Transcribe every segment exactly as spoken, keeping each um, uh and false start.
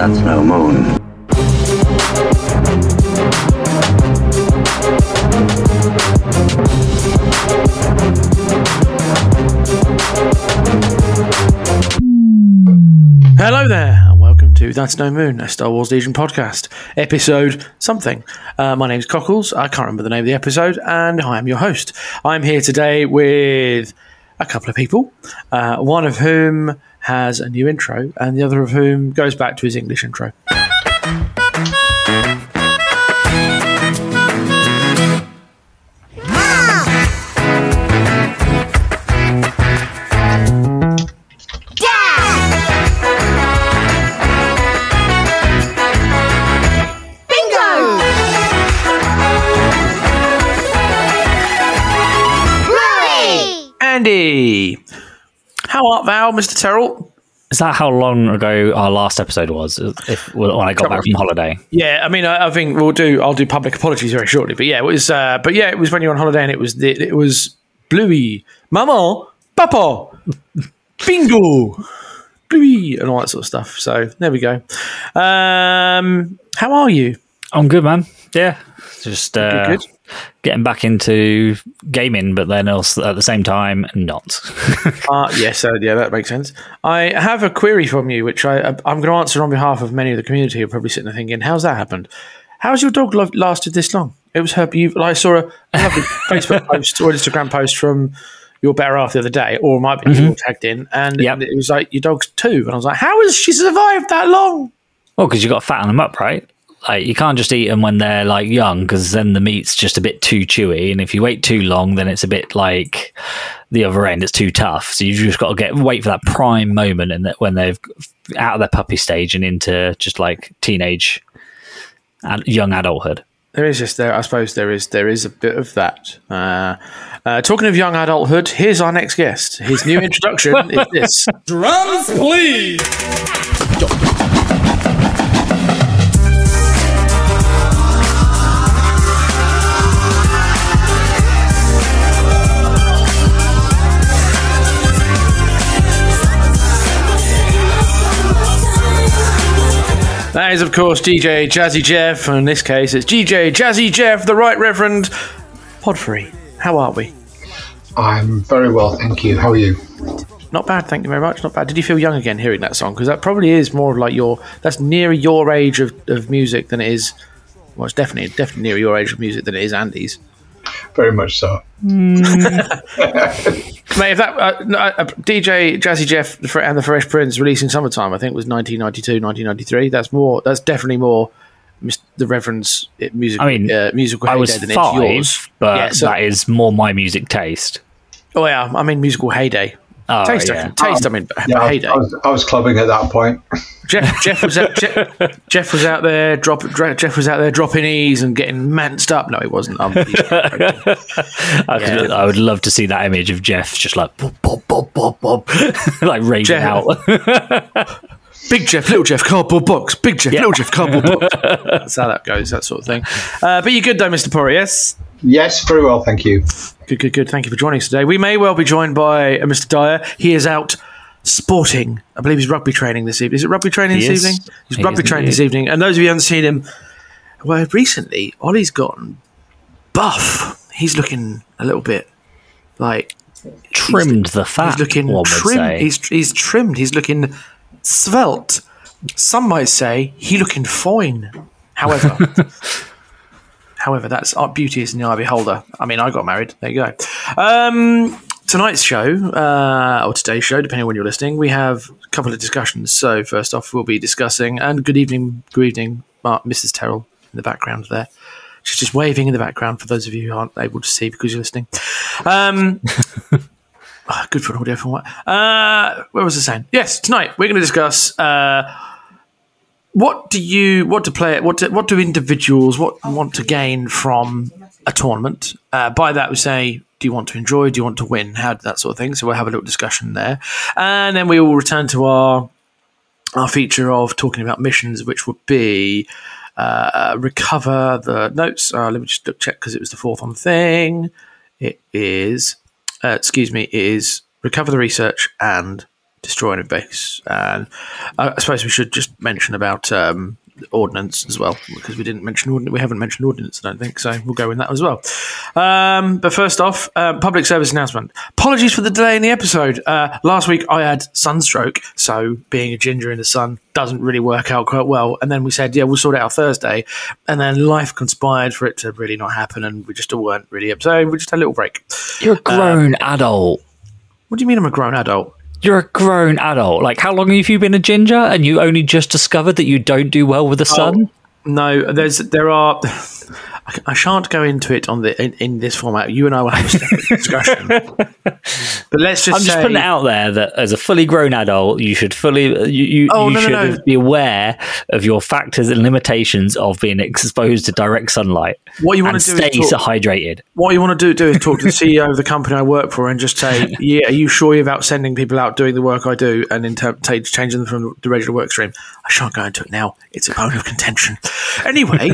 That's no moon. Hello there, and welcome to That's No Moon, a Star Wars Legion podcast, episode something. Uh, my name's Cockles, I can't remember the name of the episode, and I am your host. I'm here today with a couple of people, uh, one of whom has a new intro, and the other of whom goes back to his English intro. Andy, how art thou, Mister Terrell? Is that how long ago our last episode was? If when I got back from holiday? Yeah, I mean, I, I think we'll do. I'll do public apologies very shortly. But yeah, it was. Uh, but yeah, it was when you were on holiday, and it was. The, it was Bluey, Maman, Papa, Bingo, Bluey, and all that sort of stuff. So there we go. Um, how are you? I'm good, man. Yeah, just uh, good, good. Getting back into gaming, but then also at the same time not. uh, yes, uh, yeah, that makes sense. I have a query from you, which I, I'm going to answer on behalf of many of the community who are probably sitting there thinking, how's that happened? How's your dog lo- lasted this long? It was her. You, I saw a lovely Facebook post or Instagram post from your better half the other day, or it might be mm-hmm. you tagged in, and yep. it was like, your dog's two. And I was like, how has she survived that long? Well, because you got to fatten them up, right? Like, you can't just eat them when they're like young, because then the meat's just a bit too chewy, and if you wait too long, then it's a bit like the other end. It's too tough. So you've just got to get wait for that prime moment, and that when they're out of their puppy stage and into just like teenage, and young adulthood. There is just there. I suppose there is there is a bit of that. Uh, uh, talking of young adulthood, here's our next guest. His new introduction is this. Drums, please. That is, of course, D J Jazzy Jeff, and in this case, it's D J Jazzy Jeff, the Right Reverend Podfree. How are we? I'm very well, thank you. How are you? Not bad, thank you very much. Not bad. Did you feel young again hearing that song? Because that probably is more of like your, that's nearer your age of, of music than it is, well, it's definitely, definitely nearer your age of music than it is Andy's. Very much so. Mm. Mate, if that uh, uh, D J Jazzy Jeff and the Fresh Prince releasing Summertime, I think was nineteen ninety-two, nineteen ninety-three. That's more. That's definitely more the Reverend's music. I mean, uh, musical. I was than five, it's yours. but yeah, so, that is more my music taste. Oh yeah, I mean musical heyday. Oh, taste, yeah. I, taste. Um, I mean, yeah, heyday. I was, I was clubbing at that point. Jeff, Jeff was out. Jeff, Jeff was out there. Drop. Jeff was out there dropping E's and getting manced up. No, he wasn't. Um, I, could, I would love to see that image of Jeff just like bob, bob, bob, bob, bob, like raving Jeff. out. Big Jeff, little Jeff, cardboard box. Big Jeff, yeah. little Jeff, cardboard box. That's how that goes. That sort of thing. Uh, but you're good though, Mister Porry, yes? Yes, very well, thank you. Good, good, good. Thank you for joining us today. We may well be joined by uh, Mister Dyer. He is out sporting. I believe he's rugby training this evening. Is it rugby training he this is. evening? He's he rugby is training indeed. this evening. And those of you who haven't seen him, well, recently, Ollie's gotten buff. He's looking a little bit like... Trimmed the fat, He's looking one would trimmed. say. He's, he's trimmed. He's looking svelte. Some might say he looking fine. However... However, that's art beauty is in the eye of the beholder. I mean, I got married. There you go. Um, tonight's show, uh, or today's show, depending on when you're listening, we have a couple of discussions. So first off, we'll be discussing, and good evening, good evening, Mark, Missus Terrell in the background there. She's just waving in the background for those of you who aren't able to see because you're listening. Um, oh, good for an audio format. Uh, where was I saying? Yes, tonight we're going to discuss... Uh, What do you what to play? What do, what do individuals what want to gain from a tournament? Uh, by that we say, do you want to enjoy? Do you want to win? How that sort of thing. So we'll have a little discussion there, and then we will return to our our feature of talking about missions, which would be uh, recover the notes. Uh, let me just check because it was the fourth on the thing. It is uh, excuse me. It is recover the research and destroying a base. And I suppose we should just mention about um, Ordnance as well, because we didn't mention Ordnance. We haven't mentioned Ordnance, I don't think, so we'll go with that as well. Um, but first off, uh, public service announcement. Apologies for the delay in the episode. Uh, last week I had sunstroke, so being a ginger in the sun doesn't really work out quite well. And then we said, yeah, we'll sort it out Thursday. And then life conspired for it to really not happen, and we just all weren't really up. So we just had a little break. You're a grown uh, adult. What do you mean I'm a grown adult? You're a grown adult. Like, how long have you been a ginger and you only just discovered that you don't do well with the sun? Oh, no, there's there are... I, I shan't go into it on the in, in this format. You and I will have a separate discussion. But let's just I'm just say, putting it out there that as a fully grown adult, you should fully you, you, Oh, you no, should no, no. be aware of your factors and limitations of being exposed to direct sunlight. What you want and to do stay is talk- hydrated. what you want to do, do is talk to the C E O of the company I work for and just say, yeah, are you sure about sending people out doing the work I do and inter- t- changing them from the regular work stream? I shan't go into it now. It's a bone of contention. Anyway,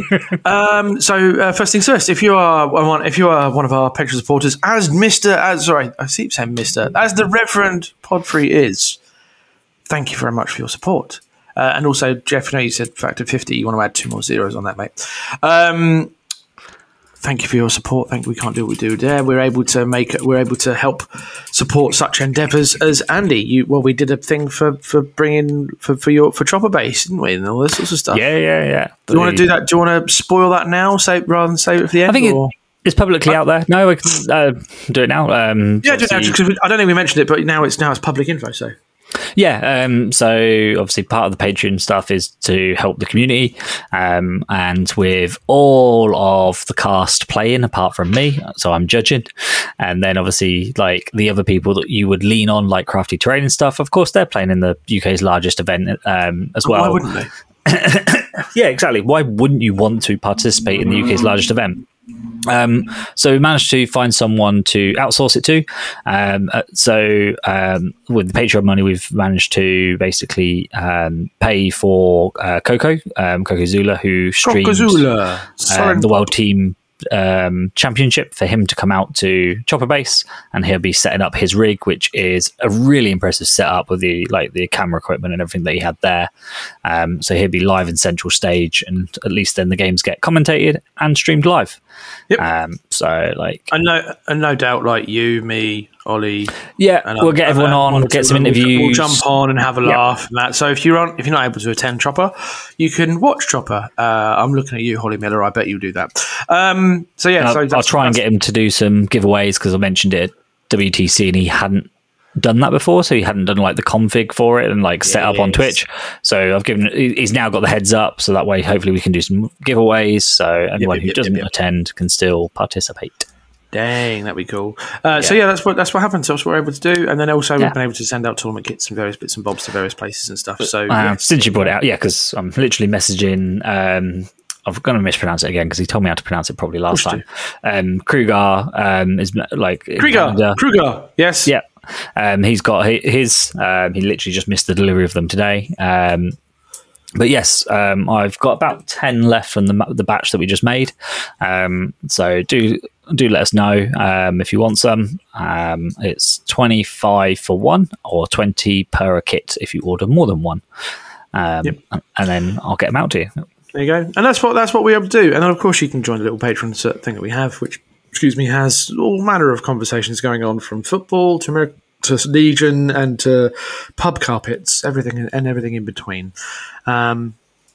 um, so uh, first things first, if you are one, if you are one of our Patreon supporters, as Mister, as sorry, I keep saying Mister, as the Reverend Podfree is, thank you very much for your support. Uh, and also, Jeff, I know you said factor fifty. You want to add two more zeros on that, mate. Um, Thank you for your support. Thank you. We can't do what we do there. We're able to make. We're able to help support such endeavours as Andy. You well, we did a thing for for bringing for for your for Chopper Base, didn't we, and all this sorts of stuff. Yeah, yeah, yeah. Do you want to do that? Do you want to spoil that now, say rather than save it for the end? I think or? it, it's publicly out there. No, I can uh, do it now. Um, Yeah, do it now, because I don't think we mentioned it, but now it's now it's public info. So. Yeah, um, so obviously part of the Patreon stuff is to help the community, um, and with all of the cast playing apart from me, so I'm judging, and then obviously like the other people that you would lean on, like Crafty Terrain and stuff, of course they're playing in the U K's largest event um, as well. Why wouldn't they? Yeah, exactly. Why wouldn't you want to participate in the U K's largest event? Um, so we managed to find someone to outsource it to. Um, uh, so um, with the Patreon money, we've managed to basically um, pay for uh, Coco, um, Coco Zula, who streams Cocozula. um, the World Team um, Championship, for him to come out to Chopper Base, and he'll be setting up his rig, which is a really impressive setup with the like the camera equipment and everything that he had there. Um, so he'll be live in central stage, and at least then the games get commentated and streamed live. Yep. Um, so like, And no, and no doubt, like you, me, Ollie. yeah, And we'll get and- everyone and on, one we'll or get two some of them will- interviews. We'll jump on and have a Yep. laugh and that. So if you're on, if you're not able to attend Chopper, you can watch Chopper. Uh, I'm looking at you, Holly Miller. I bet you'll do that. Um, so yeah, I'll, so I'll that's- try and that's- get him to do some giveaways, because I mentioned it at W T C and he hadn't done that before, so he hadn't done like the config for it and like set up on Yes. Twitch. So I've given he's now got the heads up, so that way hopefully we can do some giveaways, so anyone yep, who yep, doesn't yep, yep. attend can still participate. Dang, that'd be cool. Uh, So yeah, that's what that's what happened. So that's what we're able to do, and then also Yeah. we've been able to send out tournament kits and various bits and bobs to various places and stuff. So Uh, yeah. since you brought it out, yeah, because I'm literally messaging. Um, I'm going to mispronounce it again because he told me how to pronounce it probably last course time. Um, Kruger um, is like in Kruger, Canada. Kruger, yes, Yeah, um, he's got hi- his. Um, he literally just missed the delivery of them today. Um, but yes, um, I've got about ten left from the ma- the batch that we just made. Um, so do do let us know um, if you want some. Um, it's twenty-five for one, or twenty per a kit if you order more than one. Um, Yep. And then I'll get them out to you. There you go. And that's what that's what we're able to do. And then of course you can join the little Patreon thing that we have, which excuse me has all manner of conversations going on, from football to America, to Legion and to pub carpets, everything and everything in between. Um,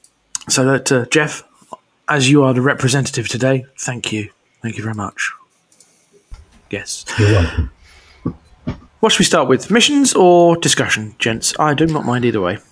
so that uh, Jeff, as you are the representative today, thank you, thank you very much. Yes. You're welcome. What should we start with? Missions or discussion, gents? I do not mind either way.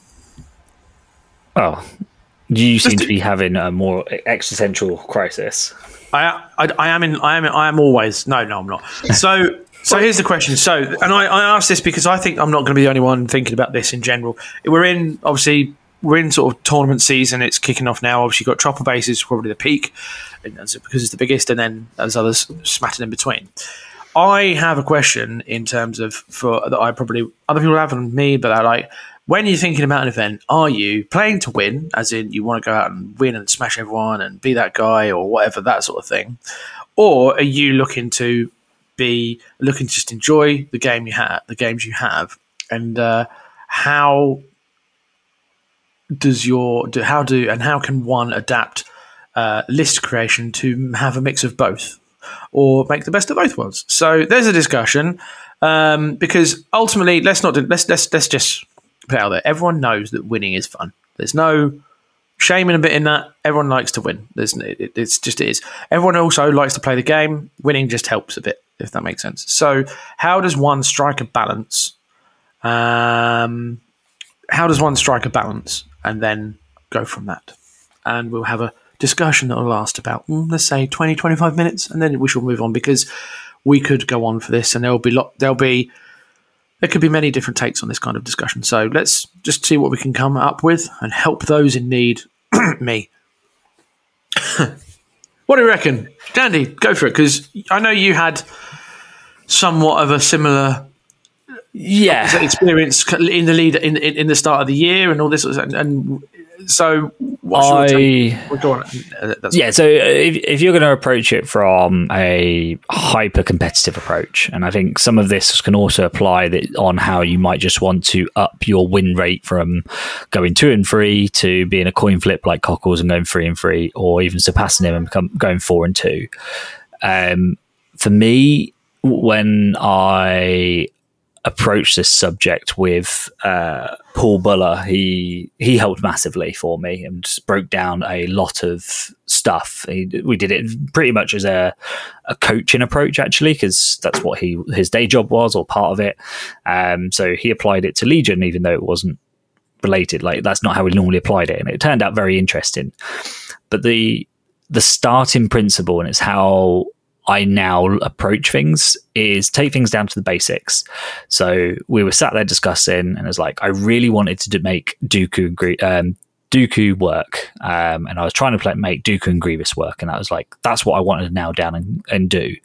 Oh, you seem Just- to be having a more existential crisis. I, I, I am in. I am. I am always. No, no, I'm not. So, so here's the question. So, and I, I asked this because I think I'm not going to be the only one thinking about this in general. We're in obviously we're in sort of tournament season. It's kicking off now. Obviously, you've got Chopper Base is probably the peak, and that's because it's the biggest, and then there's others smattered in between. I have a question in terms of for that I probably other people have than me, but I like. When you're thinking about an event, are you playing to win, as in you want to go out and win and smash everyone and be that guy or whatever, that sort of thing? Or are you looking to be looking to just enjoy the game you have, the games you have, and uh, how does your do, how do and how can one adapt uh, list creation to have a mix of both, or make the best of both worlds? So there's a discussion um, because ultimately, let's not do, let's let's let's just put it out there. Everyone knows that winning is fun. There's no shame in a bit in that. Everyone likes to win. There's it, it's just it is. Everyone also likes to play the game. Winning just helps a bit, if that makes sense. So how does one strike a balance? Um, how does one strike a balance and then go from that? And we'll have a discussion that will last about, mm, let's say, twenty, twenty-five minutes, and then we shall move on, because we could go on for this, and there'll be lot, there'll be there could be many different takes on this kind of discussion. So let's just see what we can come up with and help those in need. Me. What do you reckon? Dandy, go for it, because I know you had somewhat of a similar Yeah. experience in the lead in, in in the start of the year and all this, and, and so what's your I- take? Well, go on. Uh, that's Yeah, so if, if you're going to approach it from a hyper competitive approach, and I think some of this can also apply that on how you might just want to up your win rate from going two and three to being a coin flip like Cockles and going three and three, or even surpassing him and become, going four and two. Um, for me, when I approach this subject with uh, Paul Buller, he he helped massively for me and just broke down a lot of stuff. He, we did it pretty much as a, a coaching approach, actually, because that's what he his day job was, or part of it. Um, so he applied it to Legion, even though it wasn't related. Like, that's not how we normally applied it, and it turned out very interesting. But the the starting principle, and it's how I now approach things, is take things down to the basics. So we were sat there discussing, and it was like, I really wanted to do, make Dooku and Grie- um, Dooku work, um, and I was trying to play, make Dooku and Grievous work, and I was like, that's what I wanted to nail down and, and do.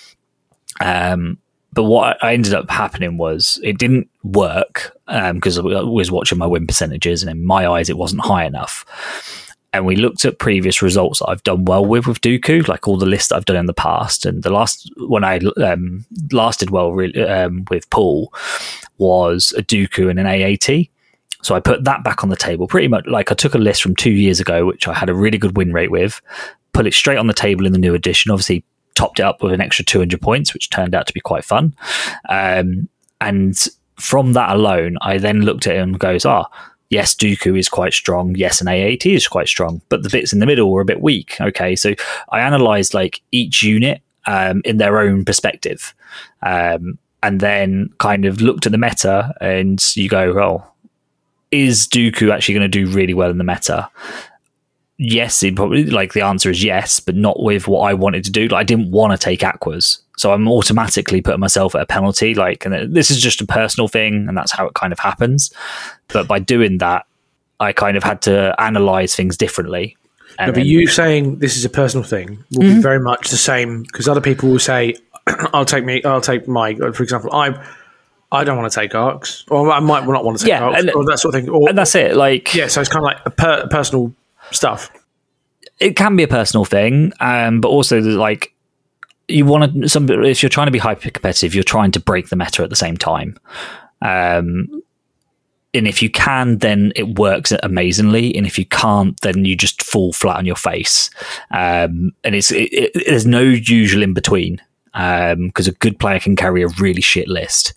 Um, but what I ended up happening was it didn't work because um, I was watching my win percentages, and in my eyes, it wasn't high enough. And we looked at previous results that I've done well with with Dooku, like all the lists that I've done in the past. And the last when I um, lasted well really, um, with Paul was a Dooku and an A A T. So I put that back on the table. Pretty much like I took a list from two years ago, which I had a really good win rate with, put it straight on the table in the new edition. Obviously, topped it up with an extra two hundred points, which turned out to be quite fun. Um, and from that alone, I then looked at it and goes, ah. Oh, yes, Dooku is quite strong. Yes, an A A T is quite strong, but the bits in the middle were a bit weak. Okay, so I analysed like each unit um, in their own perspective, um, and then kind of looked at the meta, and you go, "Oh, is Dooku actually going to do really well in the meta?" Yes, it probably like the answer is yes, but not with what I wanted to do. Like, I didn't want to take Aquas, so I'm automatically putting myself at a penalty. Like, and this is just a personal thing, and that's how it kind of happens. But by doing that, I kind of had to analyze things differently. No, And but then- you saying this is a personal thing will Mm-hmm. be very much the same, because other people will say, "I'll take me, I'll take my." For example, I, I don't want to take arcs, or I might not want to take Yeah, arcs, and- or that sort of thing. Or, and that's it. Like, yeah, so it's kind of like a per, personal stuff. it can be a personal thing, um, but also like you want to. Some if you're trying to be hyper competitive, you're trying to break the meta at the same time. Um, and if you can, then it works amazingly. And if you can't, then you just fall flat on your face. Um, and it's it, it, there's no usual in between, because um, a good player can carry a really shit list.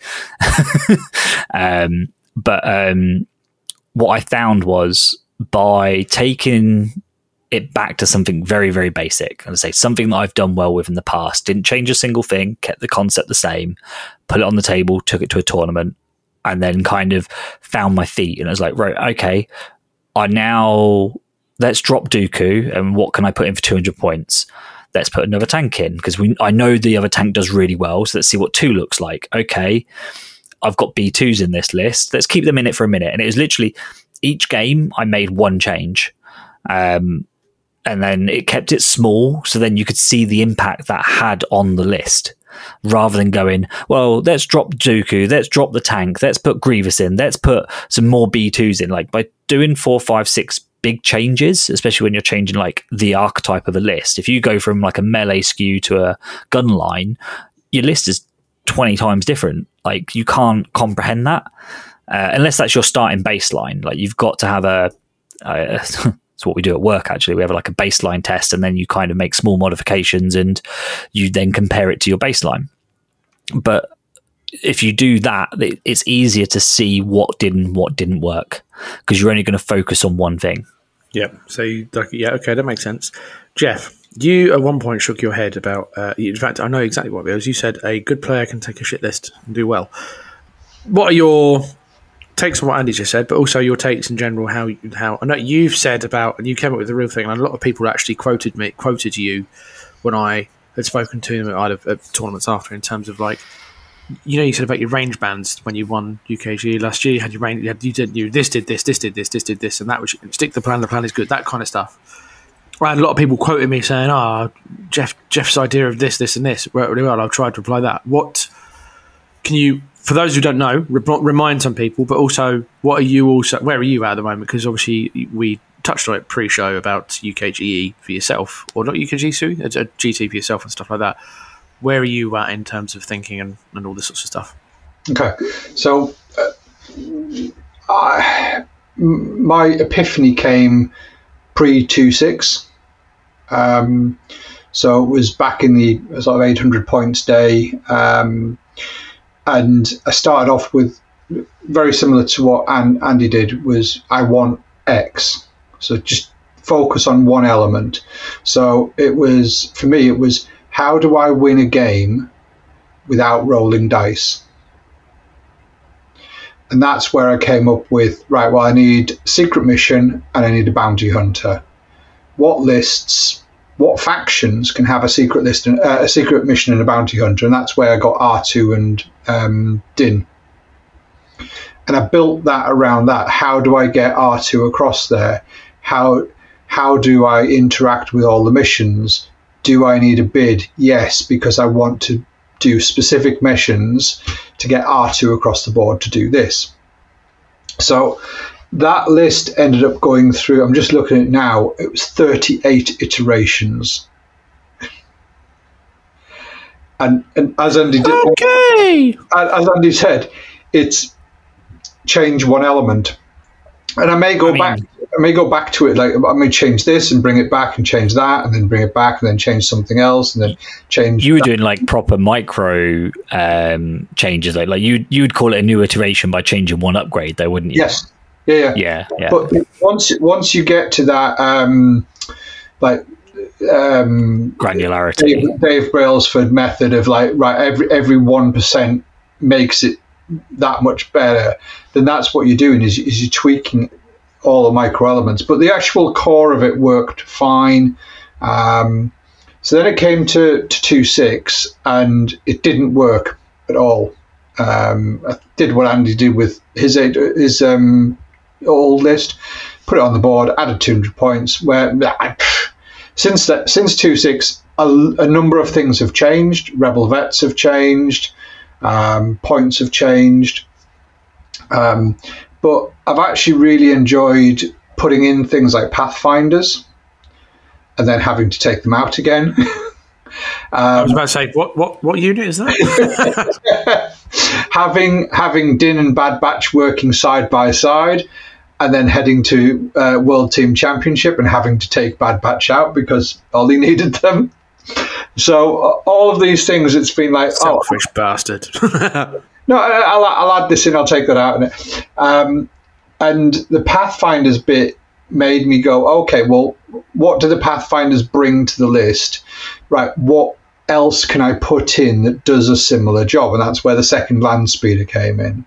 um, but um, what I found was by taking it back to something very, very basic, and I say something that I've done well with in the past, didn't change a single thing, kept the concept the same, put it on the table, took it to a tournament, and then kind of found my feet. And I was like, right, okay, I now let's drop Dooku, and what can I put in for two hundred points? Let's put another tank in, because we I know the other tank does really well, so let's see what two looks like. Okay, I've got B twos in this list. Let's keep them in it for a minute. And it was literally each game I made one change. Um, and then it kept it small, so then you could see the impact that had on the list, rather than going, well, let's drop Dooku, let's drop the tank, let's put Grievous in, let's put some more B twos in. Like, by doing four, five, six big changes, especially when you're changing like the archetype of the list, if you go from like a melee skew to a gun line, your list is twenty times different. Like, you can't comprehend that uh, unless that's your starting baseline. Like, you've got to have a, a it's what we do at work, actually. We have like a baseline test, and then you kind of make small modifications and you then compare it to your baseline. But if you do that, it's easier to see what did and what didn't work, because you're only going to focus on one thing. Yeah. So, you, yeah, okay, that makes sense. Jeff, you at one point shook your head about, uh, in fact, I know exactly what it was. You said a good player can take a shit list and do well. What are your takes on what Andy just said, but also your takes in general? How, how I know you've said about, and you came up with the real thing, and a lot of people actually quoted me, quoted you when I had spoken to them at either at tournaments after, in terms of like, you know, you said about your range bands when you won U K G last year. You had your range, you, had, you did you this did this, this did this, this did this, and that was stick to the plan. The plan is good. That kind of stuff. I had a lot of people quoting me saying, "Ah, oh, Jeff, Jeff's idea of this, this, and this worked really well." I've tried to apply that. What can you, for those who don't know, re- remind some people, but also, what are you also? Where are you at, at the moment? Because obviously we touched on it pre-show about U K G E for yourself, or not U K G E, a, a G T for yourself and stuff like that. Where are you at in terms of thinking and, and all this sorts of stuff? Okay, so uh, I, my epiphany came pre two six. Um, so it was back in the sort of eight hundred points day, um, and I started off with very similar to what Andy did. Was I want X, so just focus on one element. So it was, for me, it was, how do I win a game without rolling dice? And that's where I came up with, right, well, I need secret mission and I need a bounty hunter. What lists, what factions can have a secret list, and, uh, a secret mission and a bounty hunter? And that's where I got R two and um, Din. And I built that around that. How do I get R two across there? How how do I interact with all the missions? Do I need a bid? Yes, because I want to do specific missions to get R two across the board to do this. So that list ended up going through, I'm just looking at it now, it was thirty-eight iterations. And, and as Andy did, okay. as Andy said, it's change one element. And I may go I mean, back I may go back to it, like I may change this and bring it back and change that and then bring it back and then change something else and then change. You were that. doing like proper micro um, changes, like like you you would call it a new iteration by changing one upgrade, though, wouldn't you? Yes. Yeah, yeah. Yeah, yeah. But once once you get to that um, like um, granularity, Dave, Dave Brailsford method of like, right, every every one percent makes it that much better, then that's what you're doing, is, is you're tweaking all the micro elements, but the actual core of it worked fine. Um, so then it came to, to two six and it didn't work at all. Um, I did what Andy did with his his um, old list, put it on the board, added two hundred points. Where since that since two six, a, a number of things have changed. Rebel vets have changed, um, points have changed. Um, But I've actually really enjoyed putting in things like Pathfinders and then having to take them out again. um, I was about to say, what what, what unit is that? having having Din and Bad Batch working side by side and then heading to uh, World Team Championship and having to take Bad Batch out because Ollie needed them. So uh, all of these things, it's been like, selfish oh, bastard. No, I'll, I'll add this in. I'll take that out. Um, and the Pathfinders bit made me go, okay, well, what do the Pathfinders bring to the list? Right, what else can I put in that does a similar job? And that's where the second land speeder came in.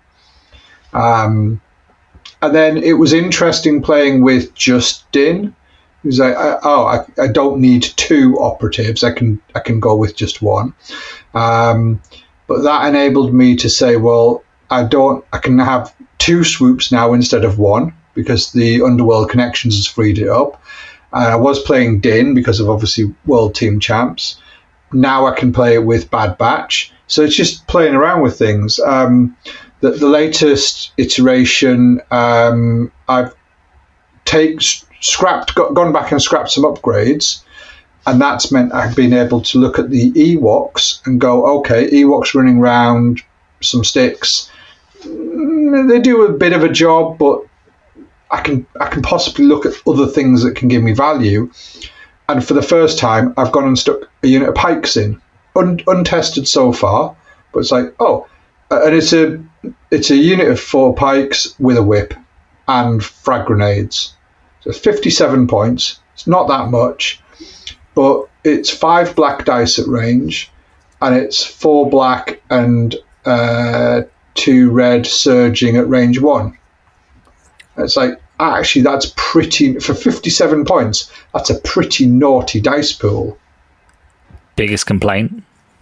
Um, and then it was interesting playing with just Din. It was like, oh, I, I don't need two operatives. I can I can go with just one. Um, But that enabled me to say, well, I don't. I can have two swoops now instead of one because the Underworld Connections has freed it up. And I was playing Din because of obviously World Team Champs. Now I can play it with Bad Batch. So it's just playing around with things. Um, the, the latest iteration, um, I've take scrapped, got, gone back and scrapped some upgrades. And that's meant I've been able to look at the Ewoks and go, okay, Ewoks running around, some sticks. They do a bit of a job, but I can I can possibly look at other things that can give me value. And for the first time, I've gone and stuck a unit of pikes in, Un- untested so far. But it's like, oh, and it's a it's a unit of four pikes with a whip and frag grenades. So fifty-seven points. It's not that much. But it's five black dice at range, and it's four black and uh, two red surging at range one. It's like, actually, that's pretty, for fifty-seven points, that's a pretty naughty dice pool. Biggest complaint?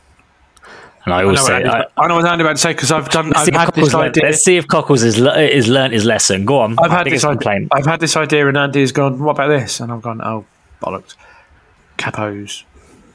And I always I know say, what I, I know what I'm about to say because I've done. let's, I've see if had Cockles this learnt, idea. let's see if Cockles has, le- has learnt his lesson. Go on. I've had Biggest this complaint. idea. I've had this idea, and Andy's gone, "What about this?" And I've gone, "Oh, bollocks! Capos,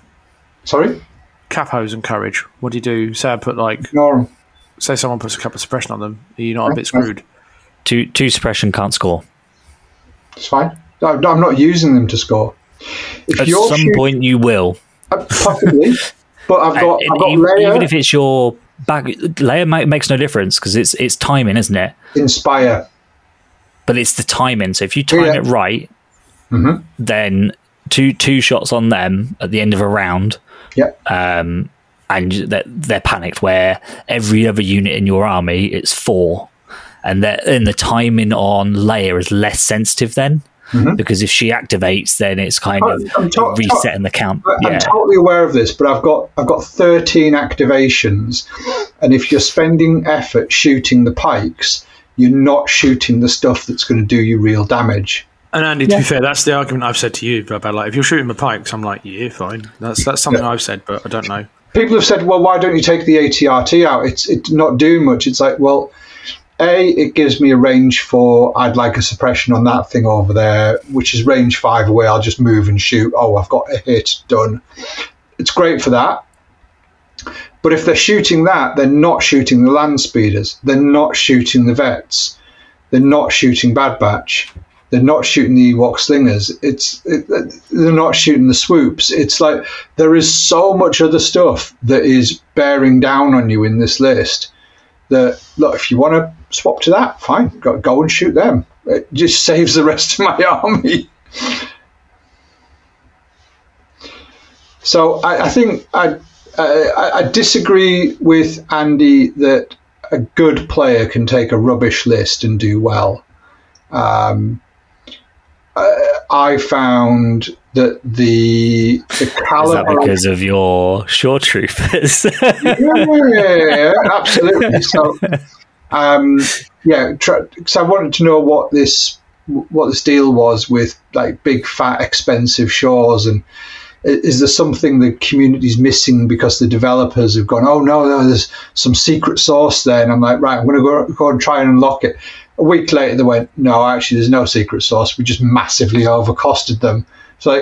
Sorry? capos, and courage. What do you do? Say I put like, Ignore 'em. say someone puts a couple of suppression on them. Are you not a bit screwed?" Two, two suppression can't score. It's fine. I'm I'm not using them to score. If At you're some shoot- point, you will. uh, possibly, but I've got, And I've got even, Leia, even if it's your back, layer ma- makes no difference because it's it's timing, isn't it? Inspire. But it's the timing. So if you time Yeah. it right, Mhm. then two two shots on them at the end of a round, Yeah. um, and they're, they're panicked. Where every other unit in your army, it's four, and that and the timing on Leia is less sensitive then. Mhm. Because if she activates, then it's kind I'm- of I'm to- resetting the count. I- I'm Yeah, totally aware of this, but I've got I've got thirteen activations, and if you're spending effort shooting the pikes, you're not shooting the stuff that's going to do you real damage. And Andy, to be fair, that's the argument I've said to you about like if you're shooting the pikes, I'm like, yeah, fine. That's that's something Yeah. I've said, but I don't know. People have said, well, why don't you take the A T R T out? It's it's not doing much. It's like, well, A, it gives me a range for, I'd like a suppression on that thing over there, which is range five away. I'll just move and shoot. Oh, I've got a hit, done. It's great for that. But if they're shooting that, they're not shooting the land speeders. They're not shooting the vets. They're not shooting Bad Batch. They're not shooting the Ewok slingers. It's it, they're not shooting the swoops. It's like there is so much other stuff that is bearing down on you in this list that, look, if you want to swap to that, fine, go, go and shoot them. It just saves the rest of my army. So I, I think I, I, I disagree with Andy that a good player can take a rubbish list and do well. Um, I, I found that the the is that caliber because of your shore troopers? yeah, absolutely. So, um, yeah, because I wanted to know what this what this deal was with like big, fat, expensive shores, and is there something the community's missing because the developers have gone, oh no, no, there's some secret sauce there, and I'm like, right, I'm going to go go and try and unlock it. A week later, they went, no, actually, there's no secret sauce. We just massively overcosted them. It's like.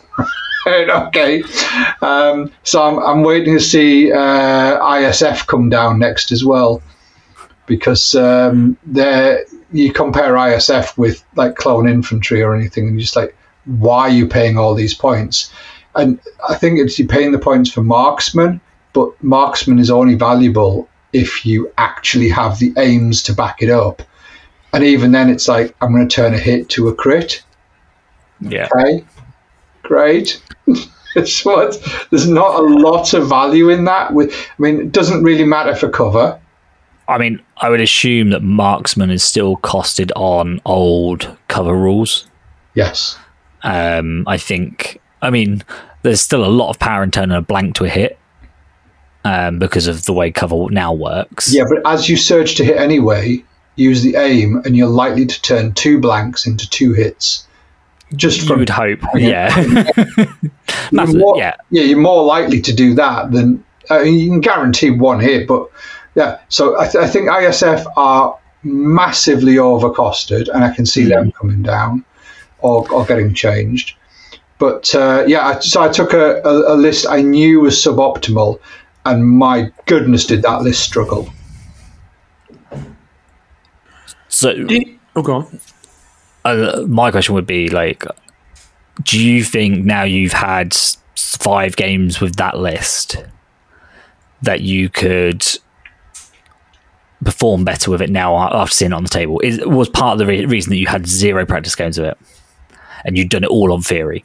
Okay, um, so I'm, I'm waiting to see uh, I S F come down next as well, because um, there you compare I S F with like clone infantry or anything, and you're just like, why are you paying all these points? And I think it's you're paying the points for marksman, but marksman is only valuable if you actually have the aims to back it up, and even then, it's like I'm going to turn a hit to a crit. Yeah. Okay. Great. It's what there's not a lot of value in that. With, I mean, it doesn't really matter for cover. I mean, I would assume that marksman is still costed on old cover rules. Yes. Um, I think. I mean, there's still a lot of power in turning a blank to a hit um, because of the way cover now works. Yeah, but as you surge to hit anyway, use the aim, and you're likely to turn two blanks into two hits. Just You from would hope, yeah. you're Massive- more, yeah. yeah, you're more likely to do that than uh, you can guarantee one hit. But yeah, so I, th- I think I S F are massively overcosted, and I can see them coming down or, or getting changed. But uh, yeah, I, so I took a, a, a list I knew was suboptimal, and my goodness, did that list struggle. So, Oh, go on. uh, my question would be like, do you think now you've had five games with that list that you could perform better with it now after seeing it on the table? Is was part of the re- reason that you had zero practice games of it and you'd done it all on theory?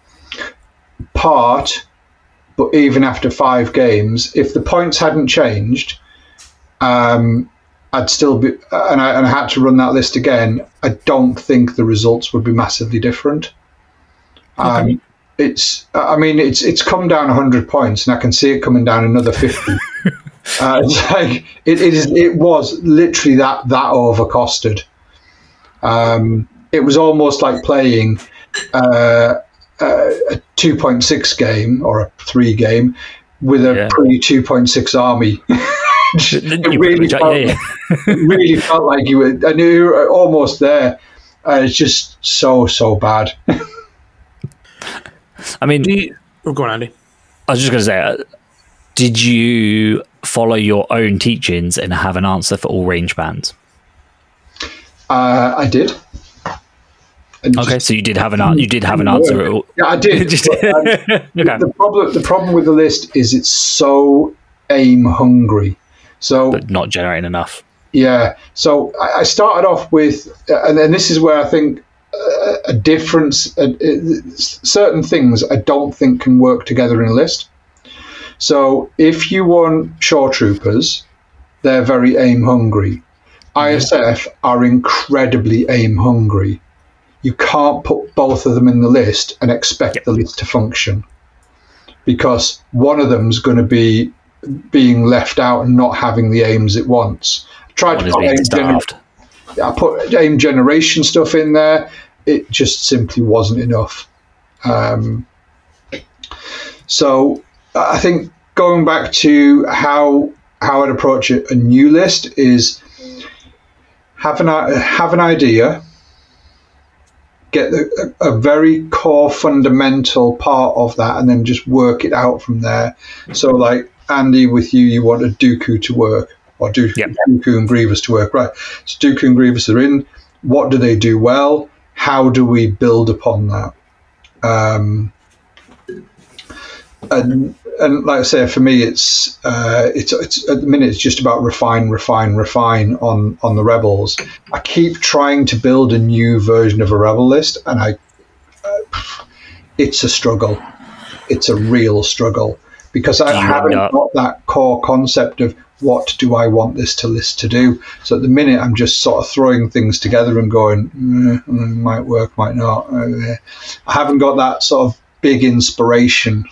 Part, but even after five games, if the points hadn't changed, um, I'd still be, and I, and I had to run that list again. I don't think the results would be massively different. Okay. Um, it's, I mean, it's it's come down one hundred points, and I can see it coming down another fifty. uh, it's like it, it is. It was literally that that overcosted. Um, it was almost like playing uh, a two point six game or a three game with a Yeah. pre two point six army. it really felt, yeah, yeah. it really felt like you were, and you were almost there. Uh, it's just so so bad. I mean, Do you, oh, go on, Andy. I was just going to say, uh, did you follow your own teachings and have an answer for all range bands? Uh, I did. And Okay, just- so you did have an an- you did have an answer. at all. yeah, I did. Just- But, um, Okay. the problem the problem with the list is it's so aim hungry. So But not generating enough. yeah, so I I started off with, uh, and, and this is where I think uh, a difference, uh, uh, certain things I don't think can work together in a list. So if you want Shore Troopers, they're very aim hungry. I S F are incredibly aim hungry. You can't put both of them in the list and expect the list to function, because one of them's going to be being left out and not having the aims it wants. I tried One to is put being aim, gener- starved. I put aim generation stuff in there. It just simply wasn't enough. Um, so I think going back to how how I'd approach a, a new list is have an i- have an idea, get the, a, a very core fundamental part of that, and then just work it out from there. So, like Andy, with you, you want a Dooku to work, or Dooku, Yep. Dooku and Grievous to work, right? So Dooku and Grievous are in. What do they do well? How do we build upon that? Um, and and like I say, for me, it's uh, it's it's at the minute it's just about refine, refine, refine on on the rebels. I keep trying to build a new version of a rebel list, and I uh, it's a struggle. It's a real struggle because I Do you haven't end up- got that core concept of what do I want this to list to do. So at the minute, I'm just sort of throwing things together and going, mm, mm, might work, might not. Uh, I haven't got that sort of big inspiration.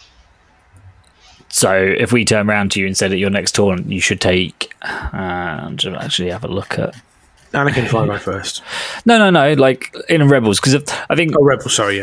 So if we turn around to you and said at your next tournament you should take, uh, just actually have a look at. Anakin, fly by first. No, no, no. Like in Rebels, because I think Oh, Rebel, sorry, yeah.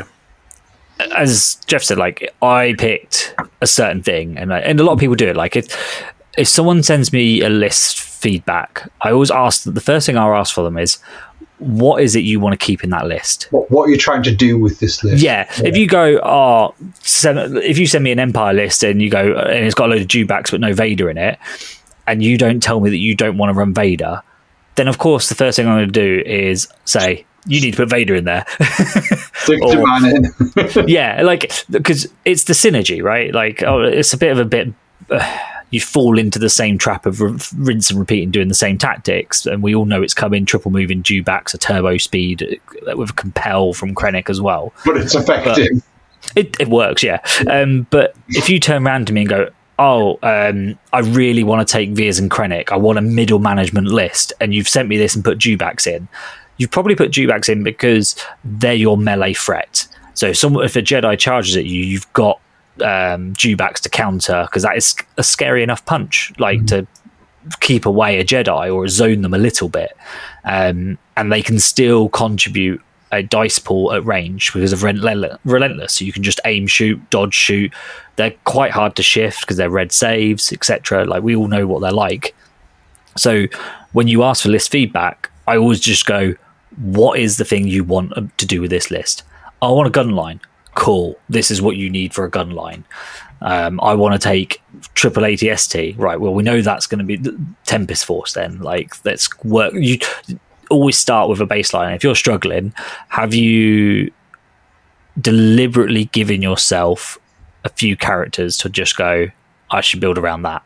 as Jeff said, like I picked a certain thing, and I, and a lot of people do it. Like if if someone sends me a list feedback, I always ask the first thing I'll ask for them is, what is it you want to keep in that list? What, what are you trying to do with this list? Yeah, if you go, oh, send, if you send me an Empire list and you go, and it's got a load of Dewbacks but no Vader in it, and you don't tell me that you don't want to run Vader, then of course the first thing I'm going to do is say, you need to put Vader in there. Stick to Or- man in. Yeah, like, because it's the synergy, right? Like, oh, it's a bit of a bit. Uh, you fall into the same trap of r- rinse and repeat and doing the same tactics, and we all know it's coming. Triple moving Dewbacks, a turbo speed uh, with a compel from Krennic as well. But it's effective. It, it works, yeah. Um, but if you turn around to me and go, oh, um, I really want to take Veers and Krennic, I want a middle management list, and you've sent me this and put Dewbacks in, you've probably put Dewbacks in because they're your melee threat. So if, someone, if a Jedi charges at you, you've got um, Dewbacks to counter, because that is a scary enough punch, like mm. to keep away a Jedi or zone them a little bit. Um, and they can still contribute a dice pool at range because of Relentless. So you can just aim, shoot, dodge, shoot. They're quite hard to shift because they're red saves, et cetera. Like, we all know what they're like. So when you ask for list feedback, I always just go, what is the thing you want to do with this list? I want a gun line. Cool. This is what you need for a gun line. Um, I want to take triple A T S T. Right. Well, we know that's going to be Tempest Force then. Like, let's work. You always start with a baseline. If you're struggling, have you deliberately giving yourself a few characters to just go, I should build around that.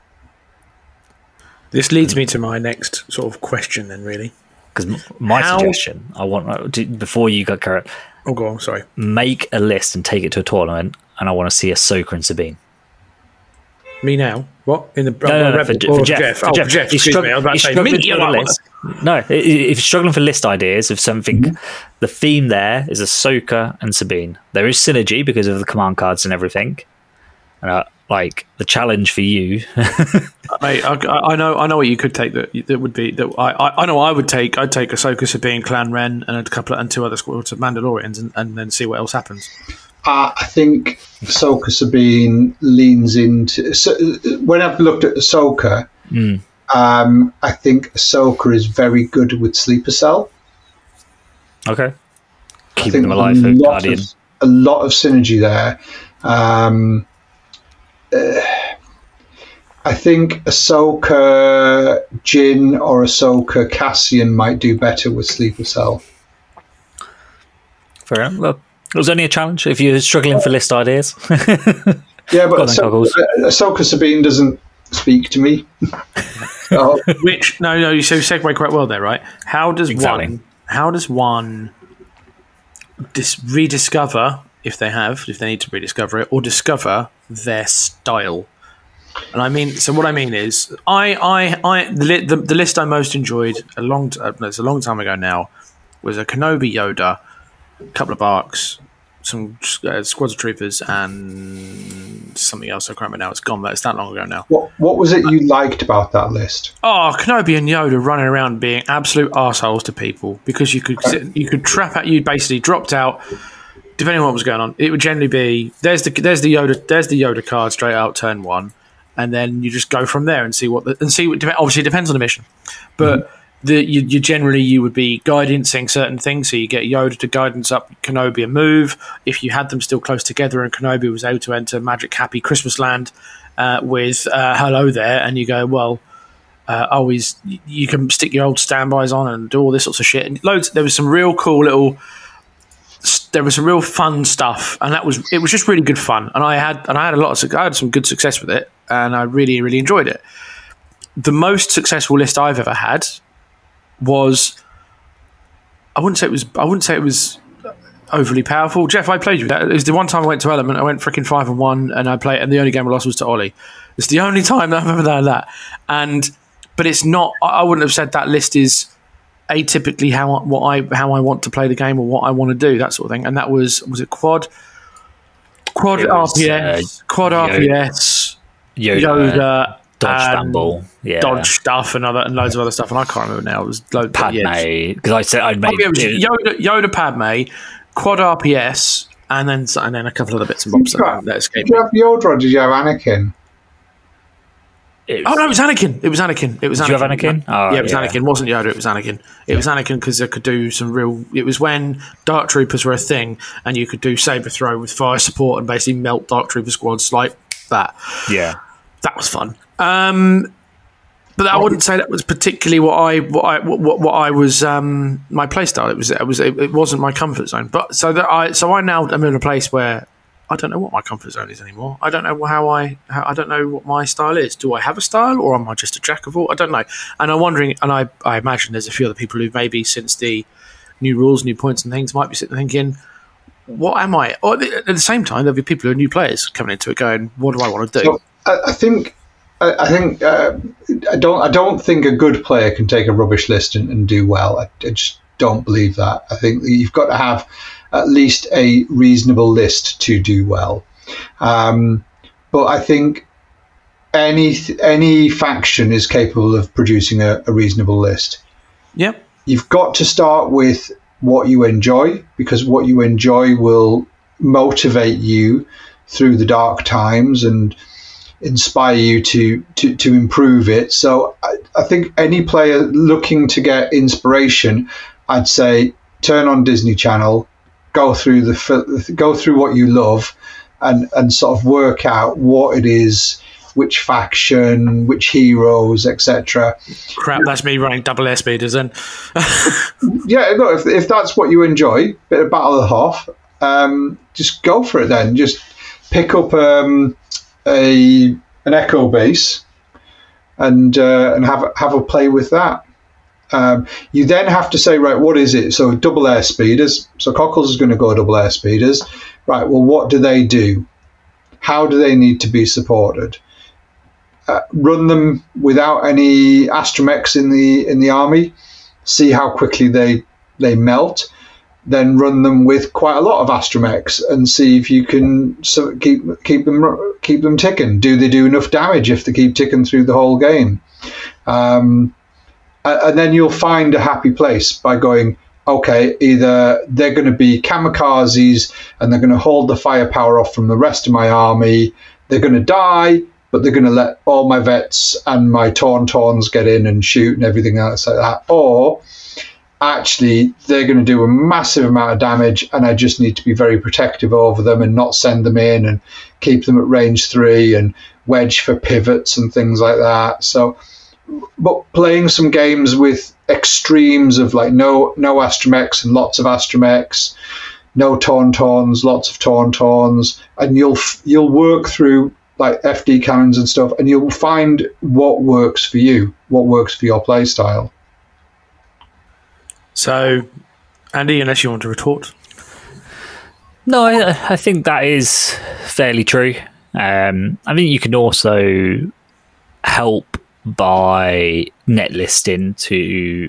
This leads me to my next sort of question then, really. Because my How- suggestion, I want to, before you got carrot, Oh, go on, sorry. make a list and take it to a tournament, and I want to see Ahsoka and Sabine. Me now? What? In the No, no, no, Rebel, for, or for Jeff. For Oh, Jeff. for Jeff, He's excuse strugg- me. I was about to he's say, struggling me, for you're the like, list. No, i- if you're struggling for list ideas of something, Mm-hmm. the theme there is Ahsoka and Sabine. There is synergy because of the command cards and everything. And uh, like the challenge for you, Mate, I, I know, I know what you could take. That that would be that. I, I, I know I would take. I'd take Ahsoka, Sabine, Clan Ren, and a couple of, and two other squads of Mandalorians, and, and then see what else happens. Uh, I think Ahsoka Sabine leans into. So, when I've looked at Ahsoka, Mm. um, I think Ahsoka is very good with Sleeper Cell. okay, I keeping think them alive a for lot Guardian. Of, a lot of synergy there. Um, uh, I think Ahsoka Jin or Ahsoka Cassian might do better with Sleeper Cell. Fair enough. Well, it was only a challenge if you're struggling for list ideas. Yeah, but Go on then, Ahsoka, Goggles. Ahsoka Sabine doesn't speak to me. So, Which no, no. You so segue quite well there, right? How does Exactly. one? How does one dis- rediscover if they have, if they need to rediscover it, or discover their style? And I mean, so what I mean is, I, I, I, the, li- the, the list I most enjoyed a long, t- uh, no, it's a long time ago now, was a Kenobi Yoda, a couple of arcs, some uh, squads of troopers, and something else. I can't remember now. It's gone. But it's that long ago now. what what was it you liked about that list? Oh, Kenobi and Yoda running around being absolute arseholes to people because you could sit, you could trap out. You basically dropped out. Depending on what was going on, it would generally be there's the there's the Yoda there's the Yoda card straight out turn one, and then you just go from there and see what the, and see what obviously it depends on the mission, but the you, you generally you would be guidancing certain things. So you get Yoda to guidance up Kenobi and move. If you had them still close together and Kenobi was able to enter Magic Happy Christmas Land uh, with uh, hello there, and you go well. Uh, always you can stick your old standbys on and do all this sorts of shit and loads. There was some real cool little. There was some real fun stuff, and that was it was just really good fun. And I had and I had a lot of suc- I had some good success with it, and I really really enjoyed it. The most successful list I've ever had was I wouldn't say it was I wouldn't say it was overly powerful. Jeff, I played you. That it was the one time I went to Element. I went freaking five and one, and I played, and the only game I lost was to Ollie. It's the only time that I've ever done that. And but it's not. I I wouldn't have said that list is atypically how I- what I how I want to play the game or what I want to do, that sort of thing. And that was was it quad quad It was, R P S, uh, quad Yoda- R P S, Yoda, Yoda, dodge and fumble, yeah, dodge stuff, and other and loads of other stuff. And I can't remember now. It was loads. Padme. Because I said I'd made Oh, yeah, it was Yoda, Yoda, Padme, quad R P S, and then and then a couple of other bits and bobs that, that escaped Did me. you have Yoda or did you have Anakin? it Oh was- no, it was Anakin. It was Anakin. It was Anakin. Did you have Anakin? Oh, yeah, it was yeah. Anakin. It wasn't Yoda. It was Anakin. It was Anakin because I could do some real. It was when Dark Troopers were a thing, and you could do saber throw with fire support and basically melt Dark Trooper squads like that. yeah. That was fun. Um, but I wouldn't say that was particularly what I what I what, what I was um, my playstyle. It was it was it, it wasn't my comfort zone. But so that I so I now am in a place where I don't know what my comfort zone is anymore. I don't know how I how, I don't know what my style is. Do I have a style or am I just a jack of all? I don't know. And I'm wondering, and I I imagine there's a few other people who maybe since the new rules, new points and things might be sitting thinking, what am I? Or at the same time, there'll be people who are new players coming into it going, what do I want to do? So, I, I think I, I think uh, I don't I don't think a good player can take a rubbish list and, and do well. I, I just don't believe that. I think you've got to have at least a reasonable list to do well. Um, but I think any any faction is capable of producing a, a reasonable list. Yep. You've got to start with what you enjoy, because what you enjoy will motivate you through the dark times and inspire you to to, to improve it. So I, I think any player looking to get inspiration, I'd say turn on Disney Channel, go through the go through what you love, and and sort of work out what it is, which faction, which heroes, et cetera. Crap, that's me running double airspeeders then. Yeah, no, if if that's what you enjoy, bit of Battle of the Hoth, um, just go for it then. Just pick up um, a an Echo base and uh, and have have a play with that. Um, you then have to say, right, what is it? So double air speeders. So Cockles is going to go double air speeders. Right, well, what do they do? How do they need to be supported? Uh, run them without any astromechs in the in the army. See how quickly they they melt. Then run them with quite a lot of astromechs and see if you can so keep keep them keep them ticking. Do they do enough damage if they keep ticking through the whole game? Um, and then you'll find a happy place by going, okay, either they're going to be kamikazes and they're going to hold the firepower off from the rest of my army. They're going to die, but they're going to let all my vets and my Tauntauns get in and shoot and everything else like that. Or actually, they're going to do a massive amount of damage and I just need to be very protective over them and not send them in and keep them at range three and wedge for pivots and things like that. So, but playing some games with extremes of like no no astromechs and lots of astromechs, no Tauntauns, lots of Tauntauns, and you'll you'll work through like F D cannons and stuff, and you'll find what works for you, what works for your play style. So, Andy, unless you want to retort. No, I, I think that is fairly true. Um, I think you can also help by net listing to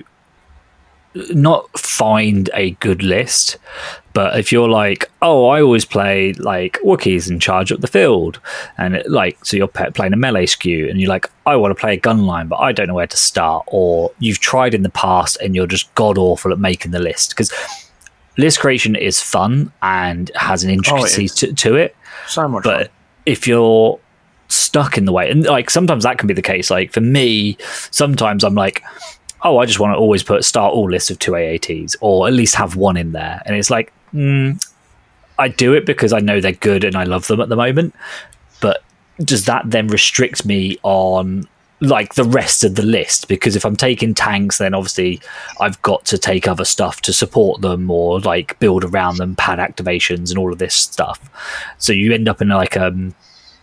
not find a good list, but if you're like, oh, I always play like Wookiees and charge up the field, and it, like, so you're playing a melee skew, and you're like, I want to play a gun line, but I don't know where to start, or you've tried in the past and you're just god awful at making the list, because list creation is fun and has an intricacy oh, to, to it. So much but fun. If you're stuck in the way, and like sometimes that can be the case, like for me, sometimes I'm like, oh, I just want to always put start all lists of two A A Ts, or at least have one in there, and it's like, mm, I do it because I know they're good and I love them at the moment, but does that then restrict me on like the rest of the list? Because if I'm taking tanks, then obviously I've got to take other stuff to support them, or like build around them, pad activations and all of this stuff. So you end up in like um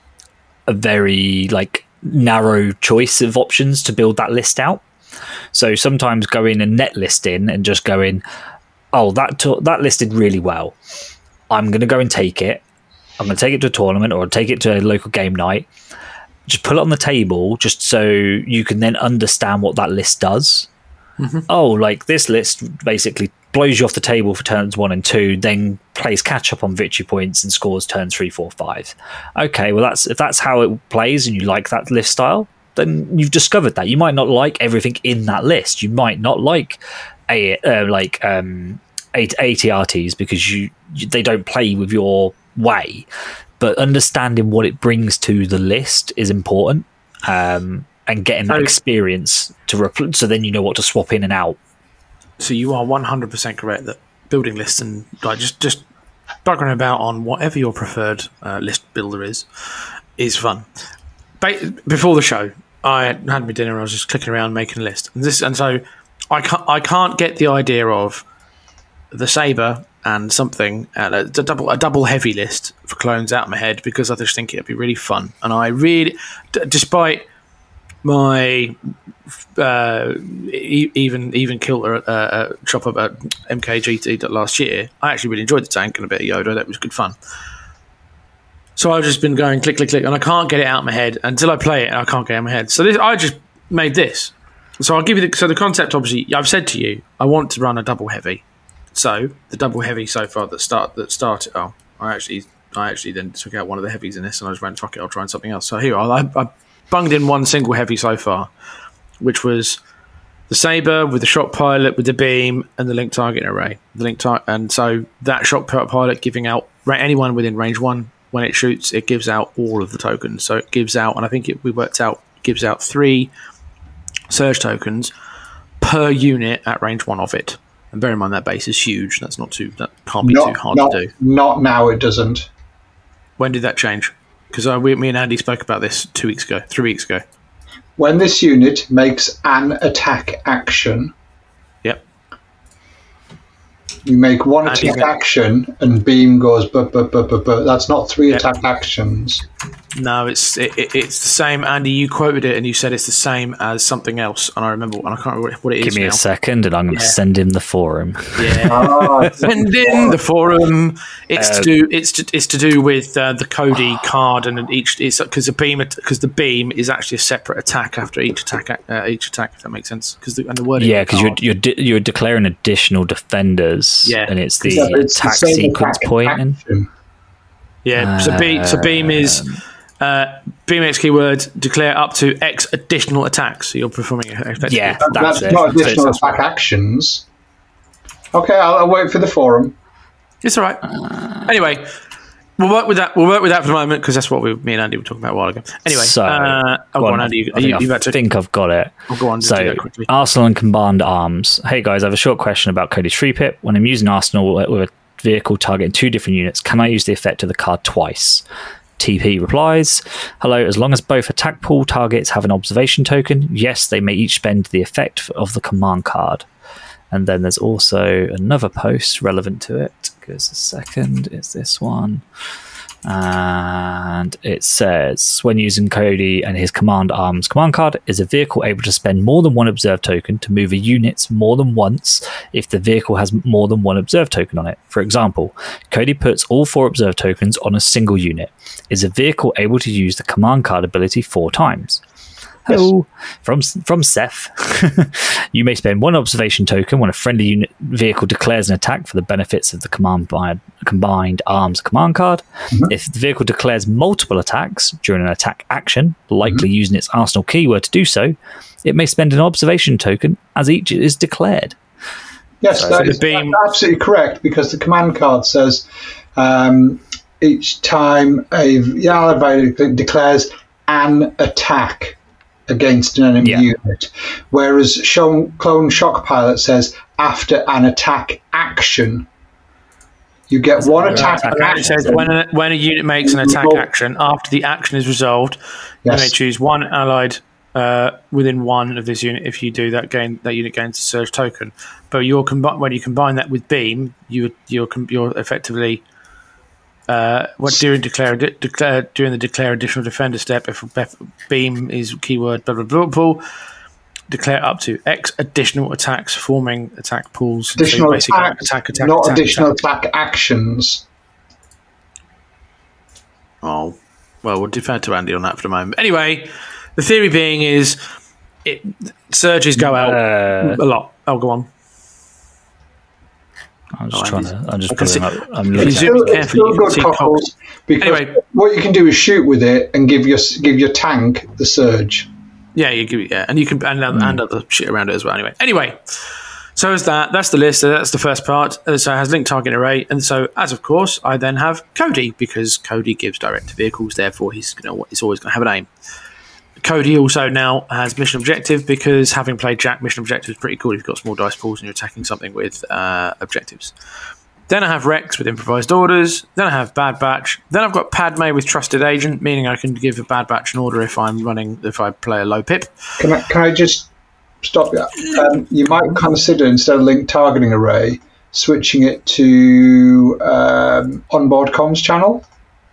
a very like narrow choice of options to build that list out. So sometimes going and net listing and just going, oh, that t- that listed really well, I'm going to go and take it. I'm going to take it to a tournament or take it to a local game night. Just put it on the table just so you can then understand what that list does. Mm-hmm. Oh, like this list basically blows you off the table for turns one and two, then plays catch up on victory points and scores turns three, four, five. Okay, well, that's if that's how it plays and you like that list style, then you've discovered that. You might not like everything in that list. You might not like a uh, like um, A T R Ts because you, you they don't play with your way. But understanding what it brings to the list is important, um, and getting that so, experience to repl- so then you know what to swap in and out. So you are one hundred percent correct that building lists and like just just buggering about on whatever your preferred uh, list builder is is fun. Ba- before the show, I had my dinner and I was just clicking around making a list, and this and so I can't I can't get the idea of the Sabre and something uh, a double a double heavy list for clones out of my head, because I just think it'd be really fun. And I really, d- despite my uh, e- even even Kilter uh, uh, chop up at M K G T last year, I actually really enjoyed the tank and a bit of Yoda. That was good fun. So I've just been going click click click, and I can't get it out of my head until I play it, and I can't get it out of my head. So this, I just made this. So I'll give you the so the concept. Obviously, I've said to you, I want to run a double heavy. So the double heavy so far that start that started. Oh, I actually, I actually then took out one of the heavies in this, and I just went, fuck it, I'll try something else. So here, I, I bunged in one single heavy so far, which was the Sabre with the shot pilot with the beam and the link target array. The link tar- and so that shot pilot giving out anyone within range one when it shoots, it gives out all of the tokens. So it gives out, and I think it, we worked out, gives out three surge tokens per unit at range one of it. And bear in mind that base is huge. That's not too. That can't be not, too hard not, to do. Not now. It doesn't. When did that change? Because uh, we, me and Andy spoke about this two weeks ago, three weeks ago. When this unit makes an attack action, yep, You make one And you attack get- action, and beam goes. But but but but but that's not three Yeah. attack actions. No, it's it, it, it's the same. Andy, you quoted it and you said it's the same as something else, and I remember, and I can't remember what it is Give me now. a second, and I'm going to Yeah. send him the forum. Yeah. Ah, Send in the forum. It's Uh, to do. It's to, it's to do with uh, the Cody card, and each it's because the beam because the beam is actually a separate attack after each attack. Uh, each attack, if that makes sense. Because the, and the wording. Yeah, of the because you're card- you're de- you're declaring additional defenders. Yeah. and it's the yeah, but it's the attack same sequence attack pointing. action. yeah. So beam. So beam is. Uh, beam X keyword declare up to X additional attacks. So you're performing. effectively- Yeah, That- that's, that's it. not additional So it's- attack actions. Okay, I'll, I'll wait for the forum. It's all right. Anyway, we'll work with that. We'll work with that for the moment because that's what we, me and Andy were talking about a while ago. Anyway, So, uh, oh, go well, on, Andy. You, I you, think, you I about to think I've got it. oh, go on. Just do So, that quickly. Arsenal and Command Arms. Hey guys, I have a short question about Cody's free pip. When I'm using Arsenal with a vehicle targeting two different units, can I use the effect of the card twice? T P replies, hello, as long as both attack pool targets have an observation token, yes, they may each spend the effect of the command card. And then there's also another post relevant to it. Goes a second, it's this one. And it says, when using Cody and his command arms command card, is a vehicle able to spend more than one observe token to move a unit more than once if the vehicle has more than one observe token on it? For example, Cody puts all four observe tokens on a single unit. Is a vehicle able to use the command card ability four times? Hello, from from Seth. You may spend one observation token when a friendly unit vehicle declares an attack for the benefits of the command by, combined arms command card. Mm-hmm. If the vehicle declares multiple attacks during an attack action, likely Mm-hmm. using its arsenal keyword to do so, it may spend an observation token as each is declared. Yes, So that the is beam- that's absolutely correct because the command card says um, each time a Yala advisor declares an attack against an enemy Yeah. unit, whereas Show- Clone Shock Pilot says after an attack action. You get one attack, attack And it says action. when a, when a unit makes an attack Resolve. action, after the action is resolved, you Yes. may choose one allied uh, within one of this unit. If you do that, gain that unit gains a surge token. But you're combi- when you combine that with beam, you you're com- you're effectively uh, what during declare de- declare during the declare additional defender step. If bef- beam is keyword blah blah blah blah. Declare up to X additional attacks, forming attack pools. So you Additional basically attacks, attack, attack, not attack, additional attack. attack actions. Oh, well, we'll defer to Andy on that for the moment. Anyway, the theory being is it, surges go out Uh, a lot. Oh, go on. I'm just Oh, trying Andy's- to. I'm just I can pulling see- up. I'm you looking. zoom At, in It's carefully, still you can good, see Cockles, Cox. because Anyway. what you can do is shoot with it and give your give your tank the surge. Yeah, you give yeah, and you can and, other- and other shit around it as well. Anyway, anyway, so is that. That's the list. That's the first part. Uh, So it has linked target array, and so as of course, I then have Cody because Cody gives direct to vehicles. Therefore, he's you know he's always going to have an aim. Cody also now has mission objective because having played Jack, mission objective is pretty cool. You've got small dice pools and you're attacking something with uh, objectives. Then I have Rex with improvised orders. Then I have Bad Batch. Then I've got Padme with trusted agent, meaning I can give a Bad Batch an order if I'm running if I play a low pip. Can I can I just stop you? Um, you might consider instead of linked targeting array, switching it to um, onboard comms channel.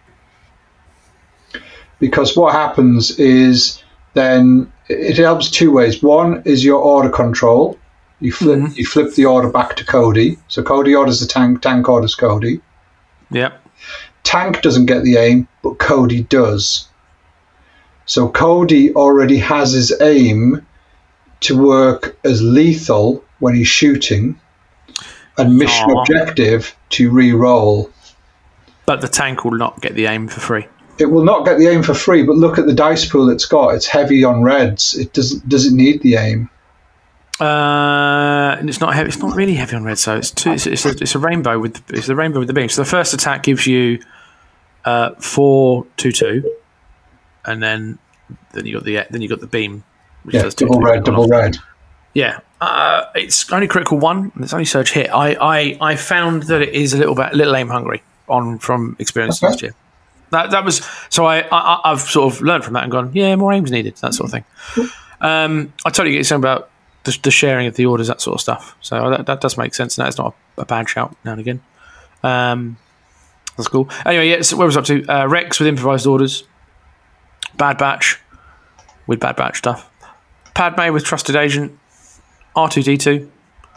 Because what happens is then it helps two ways. One is your order control. You flip Mhm. you flip the order back to Cody. So Cody orders the tank, tank orders Cody. Yep. Tank doesn't get the aim, but Cody does. So Cody already has his aim to work as lethal when he's shooting, and mission Aw. objective to re-roll. But the tank will not get the aim for free. It will not get the aim for free, but look at the dice pool it's got. It's heavy on reds. It doesn't does it need the aim? Uh, and it's not heavy. It's not really heavy on red. So it's two. It's, it's, a, it's a rainbow with it's the rainbow with the beam. So the first attack gives you uh, four two two, and then then you got the then you got the beam. Which Yeah, does two, double two, red, one double off. red. Yeah, uh, it's only critical one. And it's only surge hit. I, I, I found that it is a little bit, a little aim hungry on from experience Okay. last year. That that was so. I, I I've sort of learned from that and gone, yeah, more aim's needed. That sort of thing. Um, I totally get you saying about the, the sharing of the orders, that sort of stuff. So that, that does make sense, and that's not a, a bad shout now and again. Um, that's cool. Anyway, yeah, so where was I up to? Uh, Rex with improvised orders. Bad Batch with Bad Batch stuff. Padme with Trusted Agent. R two D two.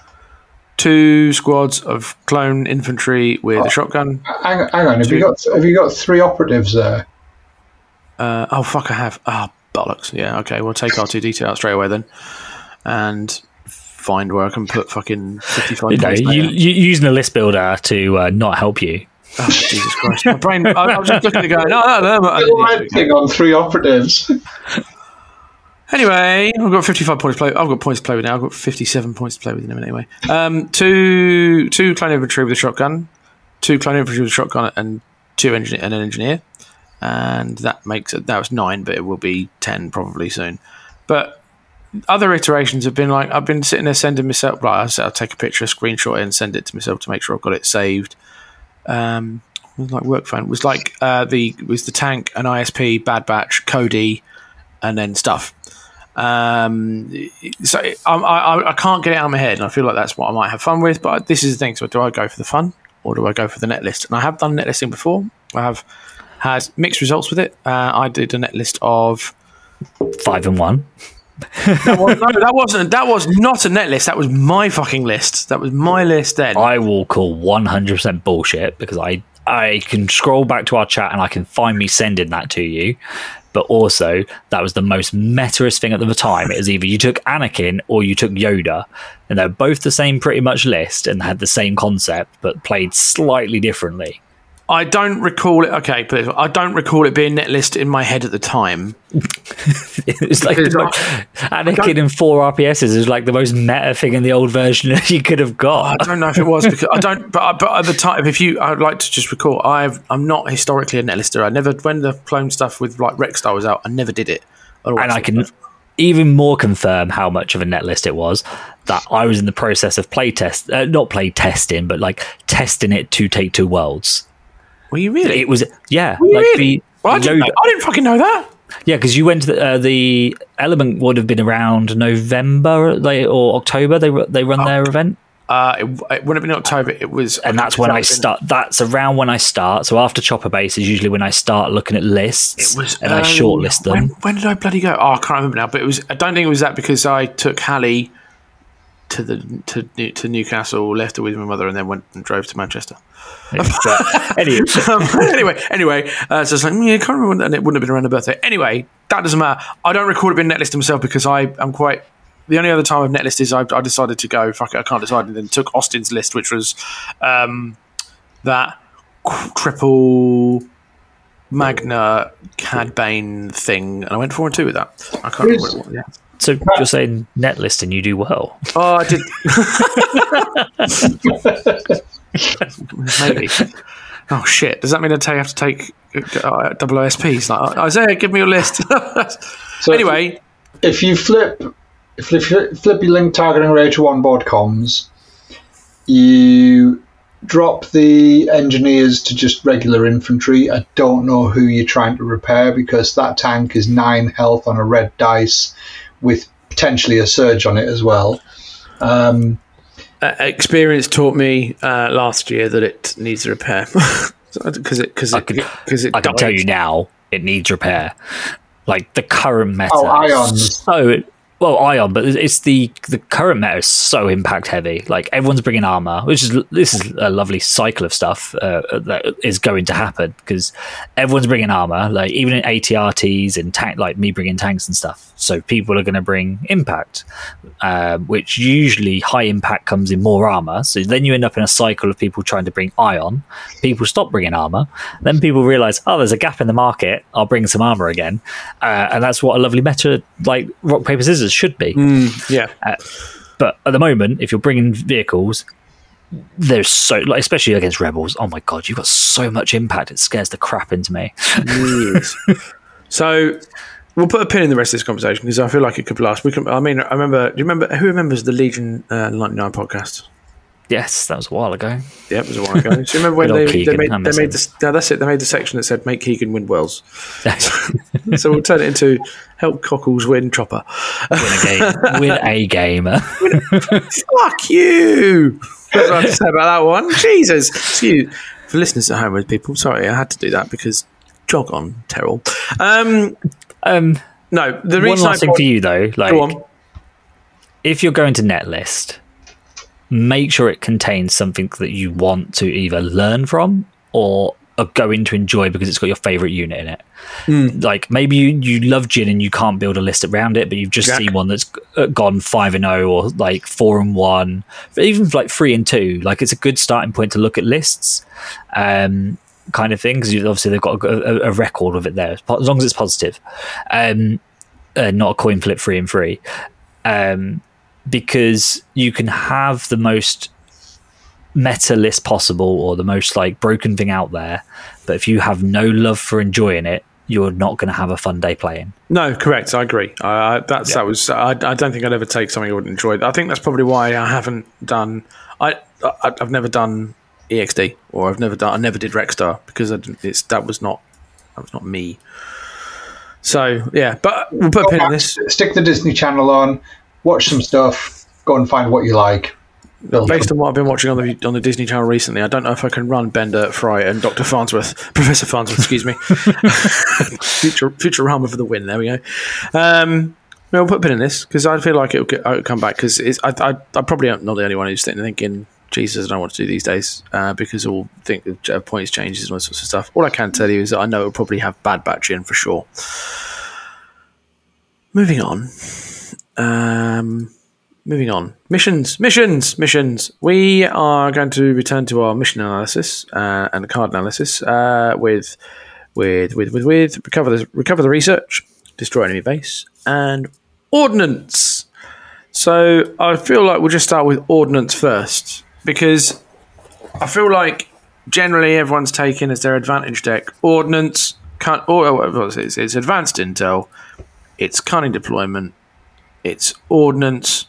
Two squads of clone infantry with oh, a shotgun. Hang, hang on, have Two. you got have you got three operatives there? Uh, oh fuck, I have. Ah, oh, bollocks. Yeah, okay, we'll take R two D two out straight away then, and find where I can put fucking fifty-five. You know, you, you using a list builder to uh, not help you. Oh, Jesus Christ! My brain. I, I was just looking to go. No, no, no. Still renting on three operatives. Anyway, I've got fifty-five points to play. I've got points to play with now. I've got fifty-seven points to play with in a minute. Anyway, um, two two clone infantry with a shotgun, two clone infantry with a shotgun, and two engineer and an engineer, and that makes it. That was nine, but it will be ten probably soon. But other iterations have been like I've been sitting there sending myself. Right, I said I'll take a picture, a screenshot, it and send it to myself to make sure I've got it saved. Um, it was like work phone. It was like uh, the it was the tank, an I S P, Bad Batch, Cody, and then stuff. Um, so I, I I can't get it out of my head, and I feel like that's what I might have fun with. But this is the thing: so do I go for the fun, or do I go for the net list? And I have done net listing before. I have had mixed results with it. Uh, I did a net list of five and one. that was, no, that wasn't. That was not a net list. That was my fucking list. That was my list. Then I will call one hundred percent bullshit because I I can scroll back to our chat and I can find me sending that to you. But also, that was the most metaest thing at the time. It was either you took Anakin or you took Yoda, and they're both the same pretty much list and had the same concept, but played slightly differently. I don't recall it. Okay, but I don't recall it being net list in my head at the time. It's like the most, Anakin and four R P Ss is like the most meta thing in the old version you could have got. I don't know if it was because I don't. But but at the time, if you, I'd like to just recall, I've I'm not historically a net lister. I never when the clone stuff with like Rex Star was out, I never did it. And I can even more confirm how much of a net list it was that I was in the process of play test, uh, not play testing, but like testing it to Take Two Worlds. Were you really? It was, yeah. Were you like really? the, well, I, didn't know, I didn't fucking know that. Yeah, because you went to the, uh, the Element would have been around November they, or October. They they run oh, their event. Uh, it, it wouldn't have been October. It was, and that's when I start. That's around when I start. So after Chopper Base is usually when I start looking at lists. It was, and um, I shortlist them. When, when did I bloody go? Oh, I can't remember now. But it was. I don't think it was that because I took Hallie to the to to Newcastle, left her with my mother, and then went and drove to Manchester. Yeah, anyway, um, anyway, anyway, uh, so it's like yeah, I can't remember, and it wouldn't have been around the birthday. Anyway, that doesn't matter. I don't record it being netlisted myself because I am quite. The only other time I've netlisted is I, I decided to go fuck it, I can't decide, and then took Austin's list, which was um, that triple Magna Cad Bane thing, and I went four and two with that. I can't remember what it was. Yeah. So you're saying net list and you do well? Oh, I did. Maybe. Oh shit! Does that mean I have to take uh, double O S Ps? Like Isaiah, give me your list. So anyway, if you, if you flip, if you flip your link targeting Rachel on board comms, you drop the engineers to just regular infantry. I don't know who you're trying to repair because that tank is nine health on a red dice with potentially a surge on it as well. Um, uh, experience taught me uh, last year that it needs repair because it because it because it. I can tell you now, it needs repair. Like the current meta. Oh, Ions. So well, Ion, but it's the the current meta is so impact heavy. Like everyone's bringing armor, which is this is a lovely cycle of stuff uh, that is going to happen because everyone's bringing armor. Like even in A T R Ts and tank, like me bringing tanks and stuff. So people are going to bring impact, uh, which usually high impact comes in more armor. So then you end up in a cycle of people trying to bring Ion. People stop bringing armor. Then people realize, oh, there's a gap in the market. I'll bring some armor again, uh, and that's what a lovely meta like rock paper scissors should be. Mm, yeah. Uh, but at the moment, if you're bringing vehicles, there's so, like, especially against rebels, oh my god, you've got so much impact, it scares the crap into me. Yes. So we'll put a pin in the rest of this conversation because I feel like it could last. We can. I mean, I remember. Do you remember? Who remembers the Legion uh, ninety-nine podcast? Yes, that was a while ago. Yeah, it was a while ago. Do you remember when Good old they, they Keegan, made I they miss made him. this? No, that's it. They made the section that said "Make Keegan win Wells." So we'll turn it into "Help Cockles win Chopper." Win a game. Win a game. Fuck you! That's what I have to say about that one. Jesus. Excuse for listeners at home with people. Sorry, I had to do that because jog on, Terrell. Um, um, no, the one reason last I thing brought- for you though, like Go on. if you're going to Netlist, make sure it contains something that you want to either learn from or are going to enjoy because it's got your favorite unit in it. Mm. Like maybe you, you love Jin and you can't build a list around it, but you've just Exactly. seen one that's g- gone five and oh or like four and one, even like three and two. Like it's a good starting point to look at lists, um, kind of thing, because obviously they've got a, a, a record of it there as long as it's positive, um, uh, not a coin flip three and three. Um, because you can have the most meta list possible or the most like broken thing out there, but if you have no love for enjoying it, you're not going to have a fun day playing. No, correct. I agree. Uh, that's Yeah. that was. I, I don't think I'd ever take something I wouldn't enjoy. I think that's probably why I haven't done. I, I I've never done E X D or I've never done. I never did Rexstar because I didn't- it's that was not that was not me. So yeah, but we'll put a pin in this. Stick the Disney Channel on, watch some stuff, go and find what you like. Build Based on what I've been watching on the on the Disney Channel recently, I don't know if I can run Bender, Fry, and Doctor Farnsworth, Professor Farnsworth. Excuse me. Future Futurama for the win. There we go. Um, we'll put a pin in this because I feel like it'll, get, it'll come back because I, I, I probably am not the only one who's sitting there thinking, Jesus, I don't know what to do these days uh, because all think uh, points changes and all sorts of stuff. All I can tell you is that I know it'll probably have bad batch in for sure. Moving on. Um, moving on. Missions, missions, missions. We are going to return to our mission analysis uh, and card analysis uh, with, with, with, with, with recover the recover the research, destroy enemy base, and ordnance. So I feel like we'll just start with ordnance first because I feel like generally everyone's taken as their advantage deck ordnance. Can't, or what is it? It's, it's advanced intel. It's cunning deployment. It's ordnance,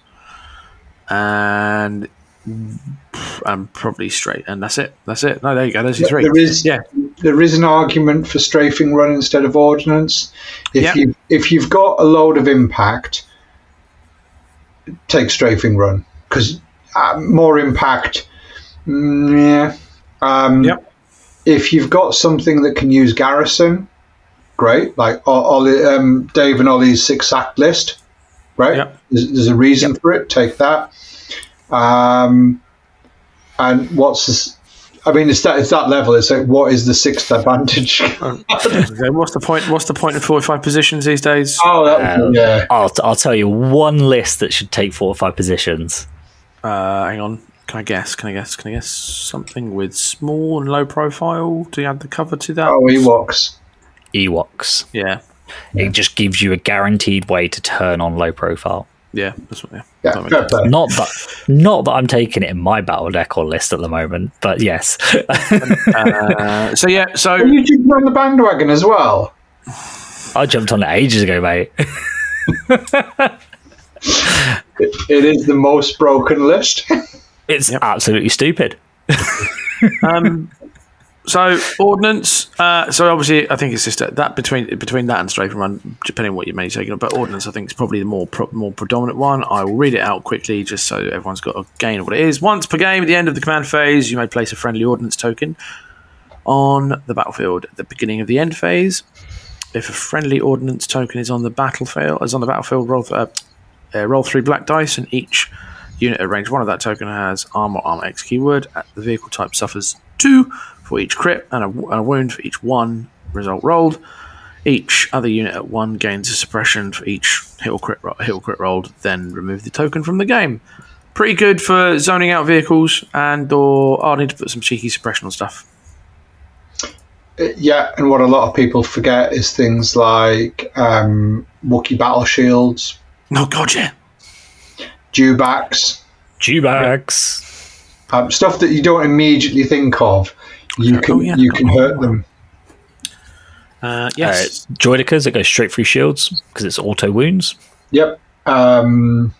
and I'm probably straight, and that's it. That's it. No, there you go. There's your three. There is yeah, there is an argument for strafing run instead of ordnance. If Yeah. you if you've got a load of impact, take strafing run because uh, more impact. Mm, yeah. Um, Yep. If you've got something that can use garrison, great. Like Ollie, um, Dave and Ollie's six sack list, right? Yep. There's, there's a reason for it. Take that. Um, and what's this? I mean, it's that it's that level. It's like, what is the sixth advantage? Okay, what's the point? What's the point of forty-five positions these days? Oh, that, Um, yeah. I'll, I'll tell you one list that should take four or five positions. Uh, hang on. Can I guess? Can I guess? Can I guess something with small and low profile? Do you add the cover to that? Oh, Ewoks. Ewoks. Yeah, It just gives you a guaranteed way to turn on low profile. yeah, that's what. Yeah, Yeah, that makes fair sense. play. Not that, not that I'm taking it in my battle deck or list at the moment, but yes. Uh, so yeah, so You jumped on the bandwagon as well. I jumped on it ages ago, mate. It, it is the most broken list. It's Yep. absolutely stupid. um, so ordnance. Uh, so obviously, I think it's just that, that between between that and strafing run, depending on what you may take it. But ordnance, I think, is probably the more pro- more predominant one. I will read it out quickly, just so everyone's got a gain of what it is. Once per game, at the end of the command phase, you may place a friendly ordnance token on the battlefield at the beginning of the end phase. If a friendly ordnance token is on the battlefield, is on the battlefield, roll uh, uh, roll three black dice, and each unit at range one of that token has armor armor X keyword. At the vehicle type suffers two for each crit and a, and a wound for each one result rolled. Each other unit at one gains a suppression for each hit or crit, ro- hit or crit rolled. Then remove the token from the game. Pretty good for zoning out vehicles and or oh, I need to put some cheeky suppression on stuff. Yeah, and what a lot of people forget is things like um, Wookiee battle shields, Oh god, yeah. dewbacks, Dewbacks. um, stuff that you don't immediately think of. You can Oh, yeah. you can hurt them. Uh, Uh, yes. Droidicas that go straight through shields because it's auto wounds. Yep. um,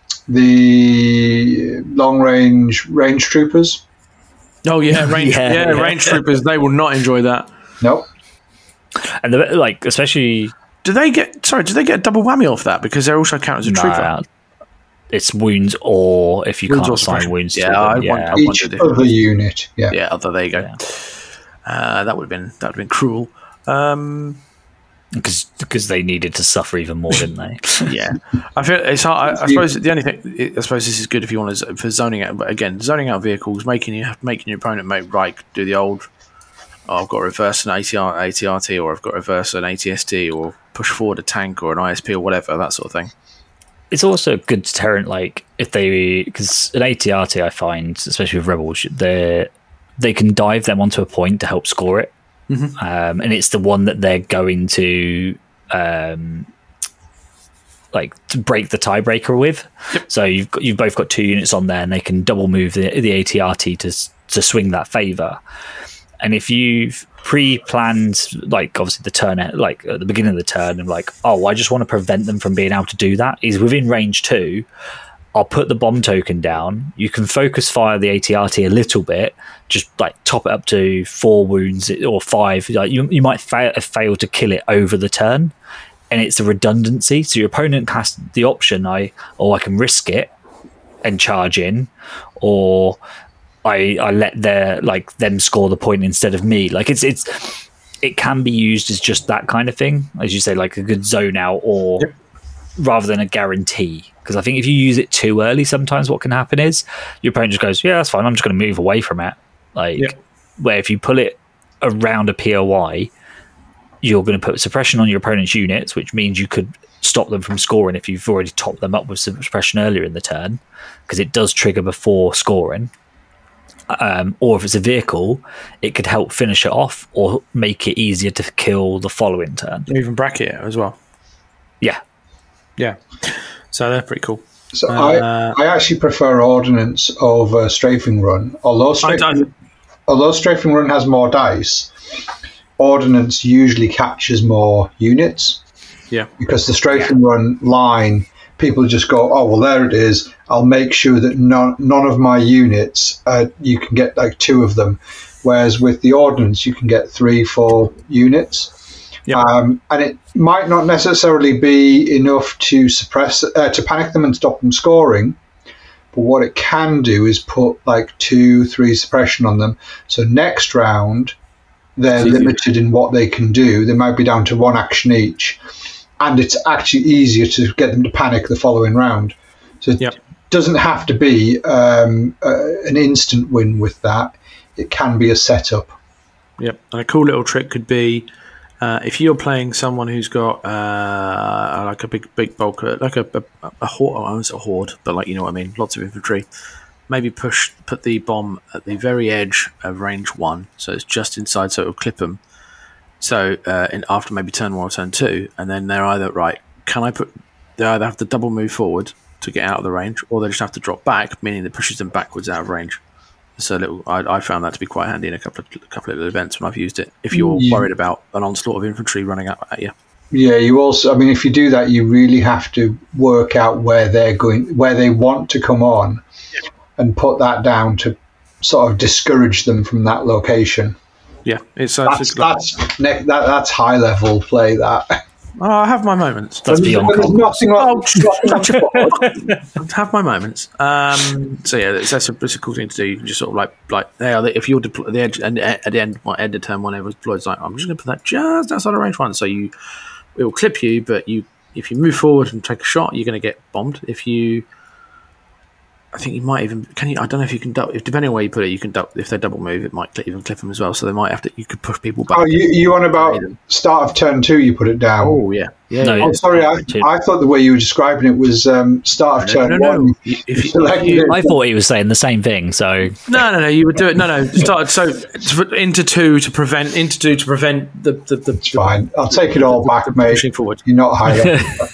the long range range troopers. Oh yeah, range, yeah, Yeah. range troopers. They will not enjoy that. Nope. And the, like, especially Do they get? Sorry, do they get a double whammy off that because they're also counted as a trooper? nah, it's wounds, or if you Wounds or can't assign suppression. wounds, Yeah, to them, I yeah. want- I Each wondered if it other was- unit. Yeah. Yeah, other there you go. Yeah. Uh, that would have been that would have been cruel. Um, because because they needed to suffer even more, didn't they? yeah, I feel it's hard. I, I suppose the only thing I suppose this is good if you want to for zoning out. But again, zoning out vehicles, making you making your opponent make right do the old. Oh, I've got to reverse an A T R, A T R T, or I've got to reverse an A T S T, or push forward a tank or an I S P or whatever, that sort of thing. It's also a good deterrent, like if they, because an A T R T I find, especially with rebels, they they can dive them onto a point to help score it, Mm-hmm. um, and it's the one that they're going to um, like to break the tiebreaker with. Yep. So you've got, you've both got two units on there, and they can double move the the A T R T to s- to swing that favor. And if you've pre-planned, like obviously the turn, like at the beginning of the turn, and like, oh, I just want to prevent them from being able to do that. Is within range two, I'll put the bomb token down. You can focus fire the A T R T a little bit, just like top it up to four wounds or five. Like you, you might fail, fail to kill it over the turn, and it's a redundancy. So your opponent has the option: I, or I can risk it and charge in, or I, I let their like them score the point instead of me. Like it's it's it can be used as just that kind of thing, as you say, like a good zone out, or Yep. rather than a guarantee. Because I think if you use it too early, sometimes what can happen is your opponent just goes, "Yeah, that's fine. I'm just going to move away from it." Like Yep. where if you pull it around a P O I, you're going to put suppression on your opponent's units, which means you could stop them from scoring if you've already topped them up with suppression earlier in the turn, because it does trigger before scoring. Um, or if it's a vehicle, it could help finish it off or make it easier to kill the following turn. Or even bracket it as well. Yeah. Yeah. So they're pretty cool. So Uh, I, I actually prefer Ordnance over Strafing Run. Although I Strafing, don't. although Strafing Run has more dice, Ordnance usually captures more units. Yeah. Because the Strafing Run line, people just go, oh, well, there it is. I'll make sure that none, none of my units, uh, you can get like two of them. Whereas with the Ordnance, you can get three, four units. Yeah. Um, and it might not necessarily be enough to suppress, uh, to panic them and stop them scoring. But what it can do is put like two, three suppression on them. So next round, they're It's easier. limited in what they can do. They might be down to one action each. And it's actually easier to get them to panic the following round. So it Yep. doesn't have to be um, uh, an instant win with that. It can be a setup. Yep. And a cool little trick could be uh, if you're playing someone who's got uh, like a big, big bulk, uh, like a a, a horde. Oh, I was a horde, but like you know what I mean. Lots of infantry. Maybe push, put the bomb at the very edge of range one, so it's just inside, so it'll clip them. So uh, in, after maybe turn one or turn two, and then they're either right. Can I put? They either have to double move forward to get out of the range, or they just have to drop back, meaning it pushes them backwards out of range. So little, I, I found that to be quite handy in a couple of a couple of events when I've used it. If you're Yeah. worried about an onslaught of infantry running up at you, Yeah, you also, I mean, if you do that, you really have to work out where they're going, where they want to come on, and put that down to sort of discourage them from that location. yeah, it's uh, That's it's like, that's ne- that, that's high level play. That oh, I have my moments. That's beyond There's conquest. nothing like, Oh, nothing like I have my moments. Um, so yeah, it's, that's a, it's a cool thing to do. You can just sort of like like hey, if you're deploy the edge and at the end, my end of turn one, was deployed. It's like I'm just going to put that just outside of range one, so you it will clip you. But you, if you move forward and take a shot, you're going to get bombed. If you, I think you might even can you. I don't know if you can. Double, if depending on where you put it, you can. Double, if they double move, it might clip, even clip them as well. So they might have to. You could push people back. Oh, you you on about start of turn two? You put it down. Oh yeah, yeah. No, yeah. Oh, sorry, I, I thought the way you were describing it was um, start of No, turn no, no. one. If you- selected if you- it. I thought he was saying the same thing. So No, no, no. You would do it. No, no. Start so to- into two to prevent into two to prevent the the. the It's fine. I'll take it all back, mate. Pushing forward. You're not high level.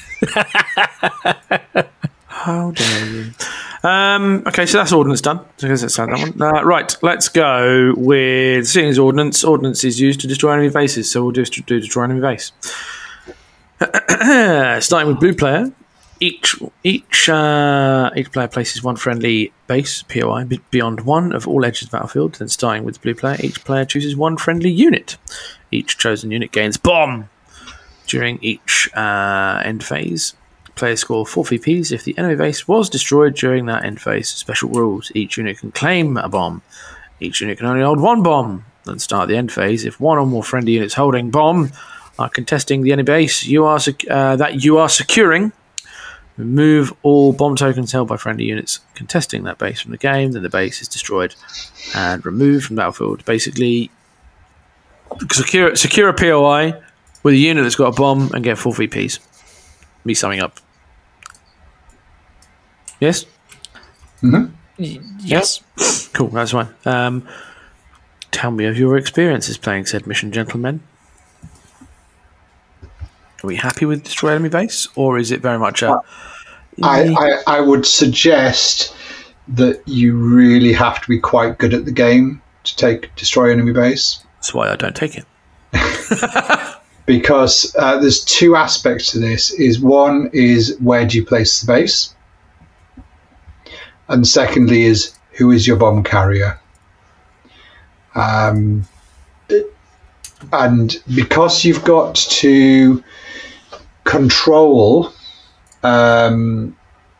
How dare you? Um, okay, so that's ordnance done. So I guess that's that one. Uh, right, let's go with seeing as ordnance. Ordnance is used to destroy enemy bases, so we'll just do destroy enemy base. Starting with blue player, Each each uh, each player places one friendly base P O I b- beyond one of all edges of the battlefield. Then, starting with the blue player, each player chooses one friendly unit. Each chosen unit gains bomb during each uh, end phase. Players score four V Ps if the enemy base was destroyed during that end phase. Special rules: each unit can claim a bomb. Each unit can only hold one bomb. Then start the end phase. If one or more friendly units holding bomb are contesting the enemy base, you are sec- uh, that you are securing. Remove all bomb tokens held by friendly units contesting that base from the game, then the base is destroyed and removed from the battlefield. Basically, secure, secure a P O I with a unit that's got a bomb and get four V Ps. Me summing up. Yes? Mm-hmm. Yes. Cool, that's fine. Um, tell me of your experiences playing said mission, gentlemen. Are we happy with Destroy Enemy Base? Or is it very much a... I, I, I would suggest that you really have to be quite good at the game to take Destroy Enemy Base. That's why I don't take it. Because uh, there's two aspects to this. Is one is where do you place the base? And secondly is who is your bomb carrier? Um, and because you've got to control um,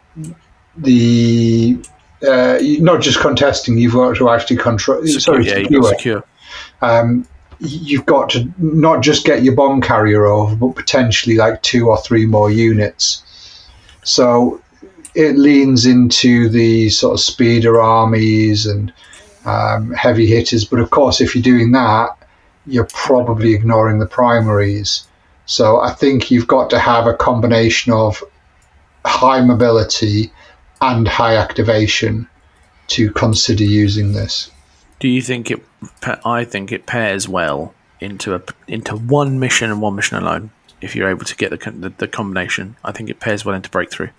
the uh, not just contesting, you've got to actually control. Secure, sorry, yeah, secure. you've got secure. Um, you've got to not just get your bomb carrier over, but potentially like two or three more units. So it leans into the sort of speeder armies and um, heavy hitters. But of course, if you're doing that, you're probably ignoring the primaries. So I think you've got to have a combination of high mobility and high activation to consider using this. Do you think it? I think it pairs well into a into one mission and one mission alone. If you're able to get the the, the combination, I think it pairs well into Breakthrough.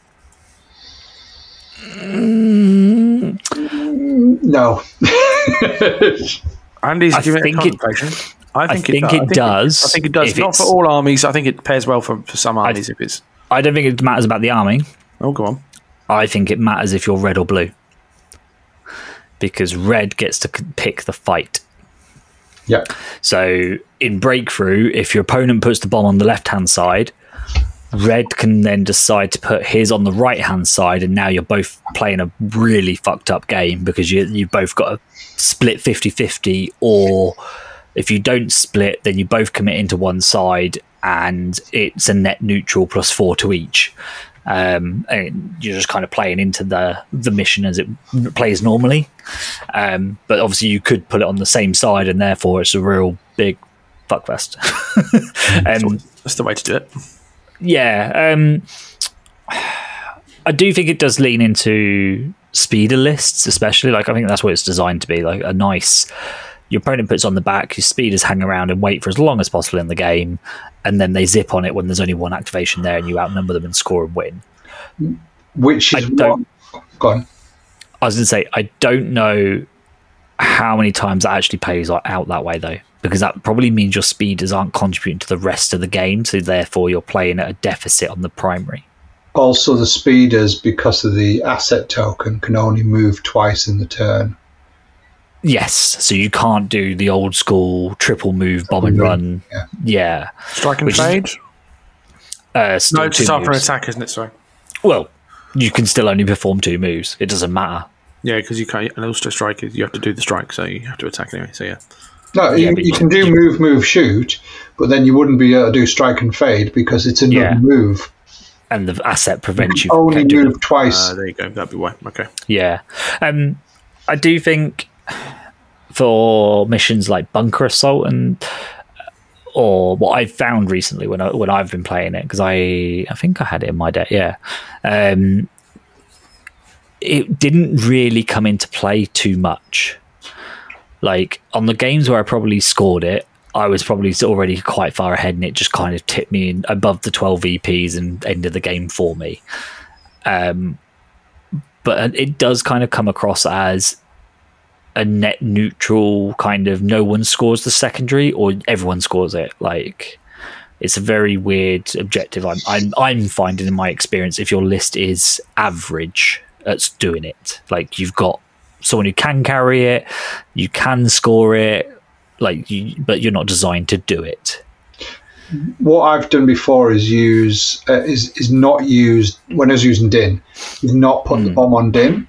No. Andy's I giving think it it- contemplation. I think, I think it, it does I think it does. if Not it's- for all armies. I think it pairs well for, for some armies. if it's I don't think it matters about the army. oh, go on. I think it matters if you're red or blue. Because red gets to c- pick the fight. Yeah. So in Breakthrough, if your opponent puts the bomb on the left-hand side, red can then decide to put his on the right-hand side, and now you're both playing a really fucked up game because you, you've both got to split fifty-fifty, or if you don't split, then you both commit into one side, and it's a net neutral plus four to each. Um, and you're just kind of playing into the the mission as it plays normally. Um, but obviously, you could put it on the same side, and therefore it's a real big fuckfest. um, That's the way to do it. yeah, um, I do think it does lean into speeder lists, especially. Like I think that's what it's designed to be, like a nice. Your opponent puts on the back, your speeders hang around and wait for as long as possible in the game, and then they zip on it when there's only one activation there, and you outnumber them and score and win. Which is I don't- what... Go on. I was going to say, I don't know how many times that actually plays out that way, though, because that probably means your speeders aren't contributing to the rest of the game, so therefore you're playing at a deficit on the primary. Also, the speeders, because of the asset token, can only move twice in the turn. Yes, so you can't do the old school triple move, bomb and run. Yeah. Yeah. Strike and Which is- fade. Uh, still No, two it's after an moves. attack, isn't it? Sorry. Well, you can still only perform two moves. It doesn't matter. Yeah, because you can't. And also, strike is you have to do the strike, so you have to attack anyway. So yeah. No, Yeah, you, but you you- can do move, move, shoot, but then you wouldn't be able to do strike and fade because it's another Yeah. move. And the asset prevents you You from only doing move twice. Uh, there you go. That'd be why. Okay. Yeah. Um, I do think for missions like Bunker Assault and or what I've found recently when I when I've been playing it, because I I think I had it in my deck, yeah. Um, it didn't really come into play too much. Like on the games where I probably scored it, I was probably already quite far ahead, and it just kind of tipped me in above the twelve E Ps and ended the game for me. Um, but it does kind of come across as a net neutral kind of no one scores the secondary or everyone scores it. Like It's a very weird objective. I'm, I'm I'm finding in my experience, if your list is average at doing it, like you've got someone who can carry it, you can score it, like you, but you're not designed to do it. What I've done before is use uh, is is not used when I was using Din. Is not put mm. the bomb on Din.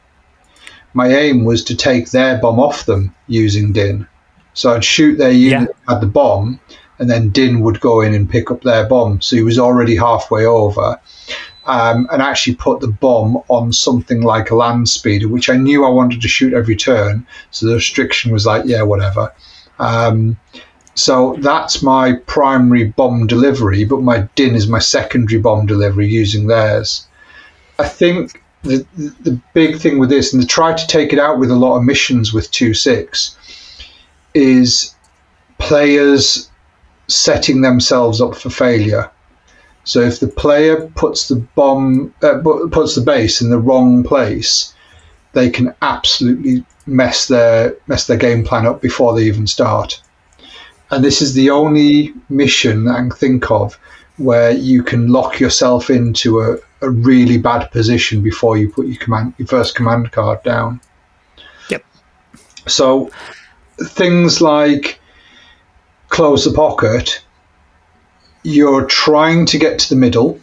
My aim was to take their bomb off them using Din. So I'd shoot their unit yeah. at the bomb, and then Din would go in and pick up their bomb. So he was already halfway over, um, and actually put the bomb on something like a land speeder, which I knew I wanted to shoot every turn. So the restriction was like, yeah, whatever. Um, so that's my primary bomb delivery, but my Din is my secondary bomb delivery using theirs. I think the the big thing with this, and they try to take it out with a lot of missions with two six, is players setting themselves up for failure. So if the player puts the bomb, uh, puts the base in the wrong place, they can absolutely mess their mess their game plan up before they even start. And this is the only mission that I can think of where you can lock yourself into a, a really bad position before you put your command, your first command card down. Yep. So things like close the pocket, you're trying to get to the middle,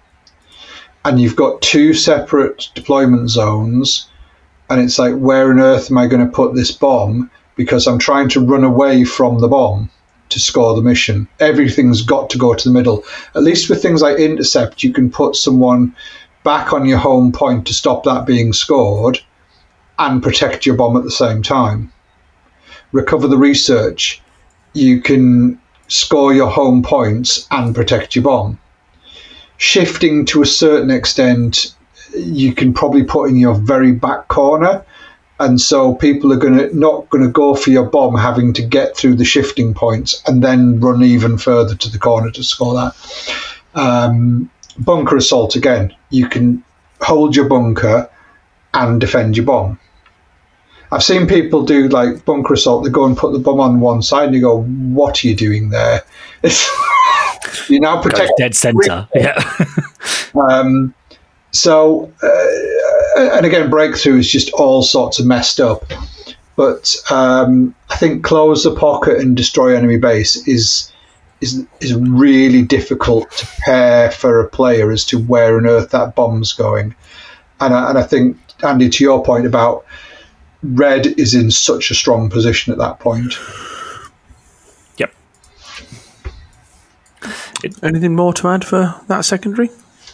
and you've got two separate deployment zones, and it's like, where on earth am I going to put this bomb? Because I'm trying to run away from the bomb to score the mission. Everything's got to go to the middle. At least with things like intercept, you can put someone back on your home point to stop that being scored and protect your bomb at the same time. Recover the research, you can score your home points and protect your bomb. Shifting to a certain extent, you can probably put in your very back corner, and so people are going to not going to go for your bomb, having to get through the shifting points and then run even further to the corner to score that. Um, bunker assault, again, you can hold your bunker and defend your bomb. I've seen people do like bunker assault, they go and put the bomb on one side and you go, what are you doing there? It's, you now protect dead center. Yeah. um, so, uh, and again, breakthrough is just all sorts of messed up. But um, I think close the pocket and destroy enemy base is is is really difficult to pair for a player as to where on earth that bomb's going. And I, and I think, Andy, to your point about red is in such a strong position at that point. Yep. Anything more to add for that secondary?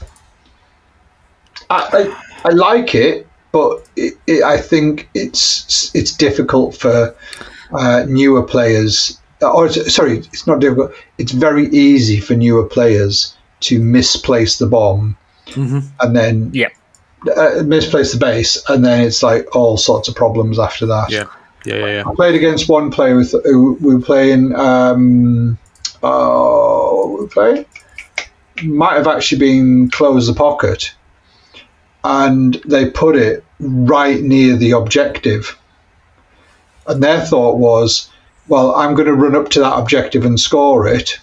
I, I, I like it, but it, it, I think it's it's difficult for uh, newer players. Or sorry, it's not difficult. It's very easy for newer players to misplace the bomb, mm-hmm. and then yep. uh, misplace the base, and then it's like all sorts of problems after that. Yeah, yeah, yeah. yeah. I played against one player with who we were playing. Um, oh, we played might have actually been close the pocket. And they put it right near the objective. And their thought was, well, I'm going to run up to that objective and score it.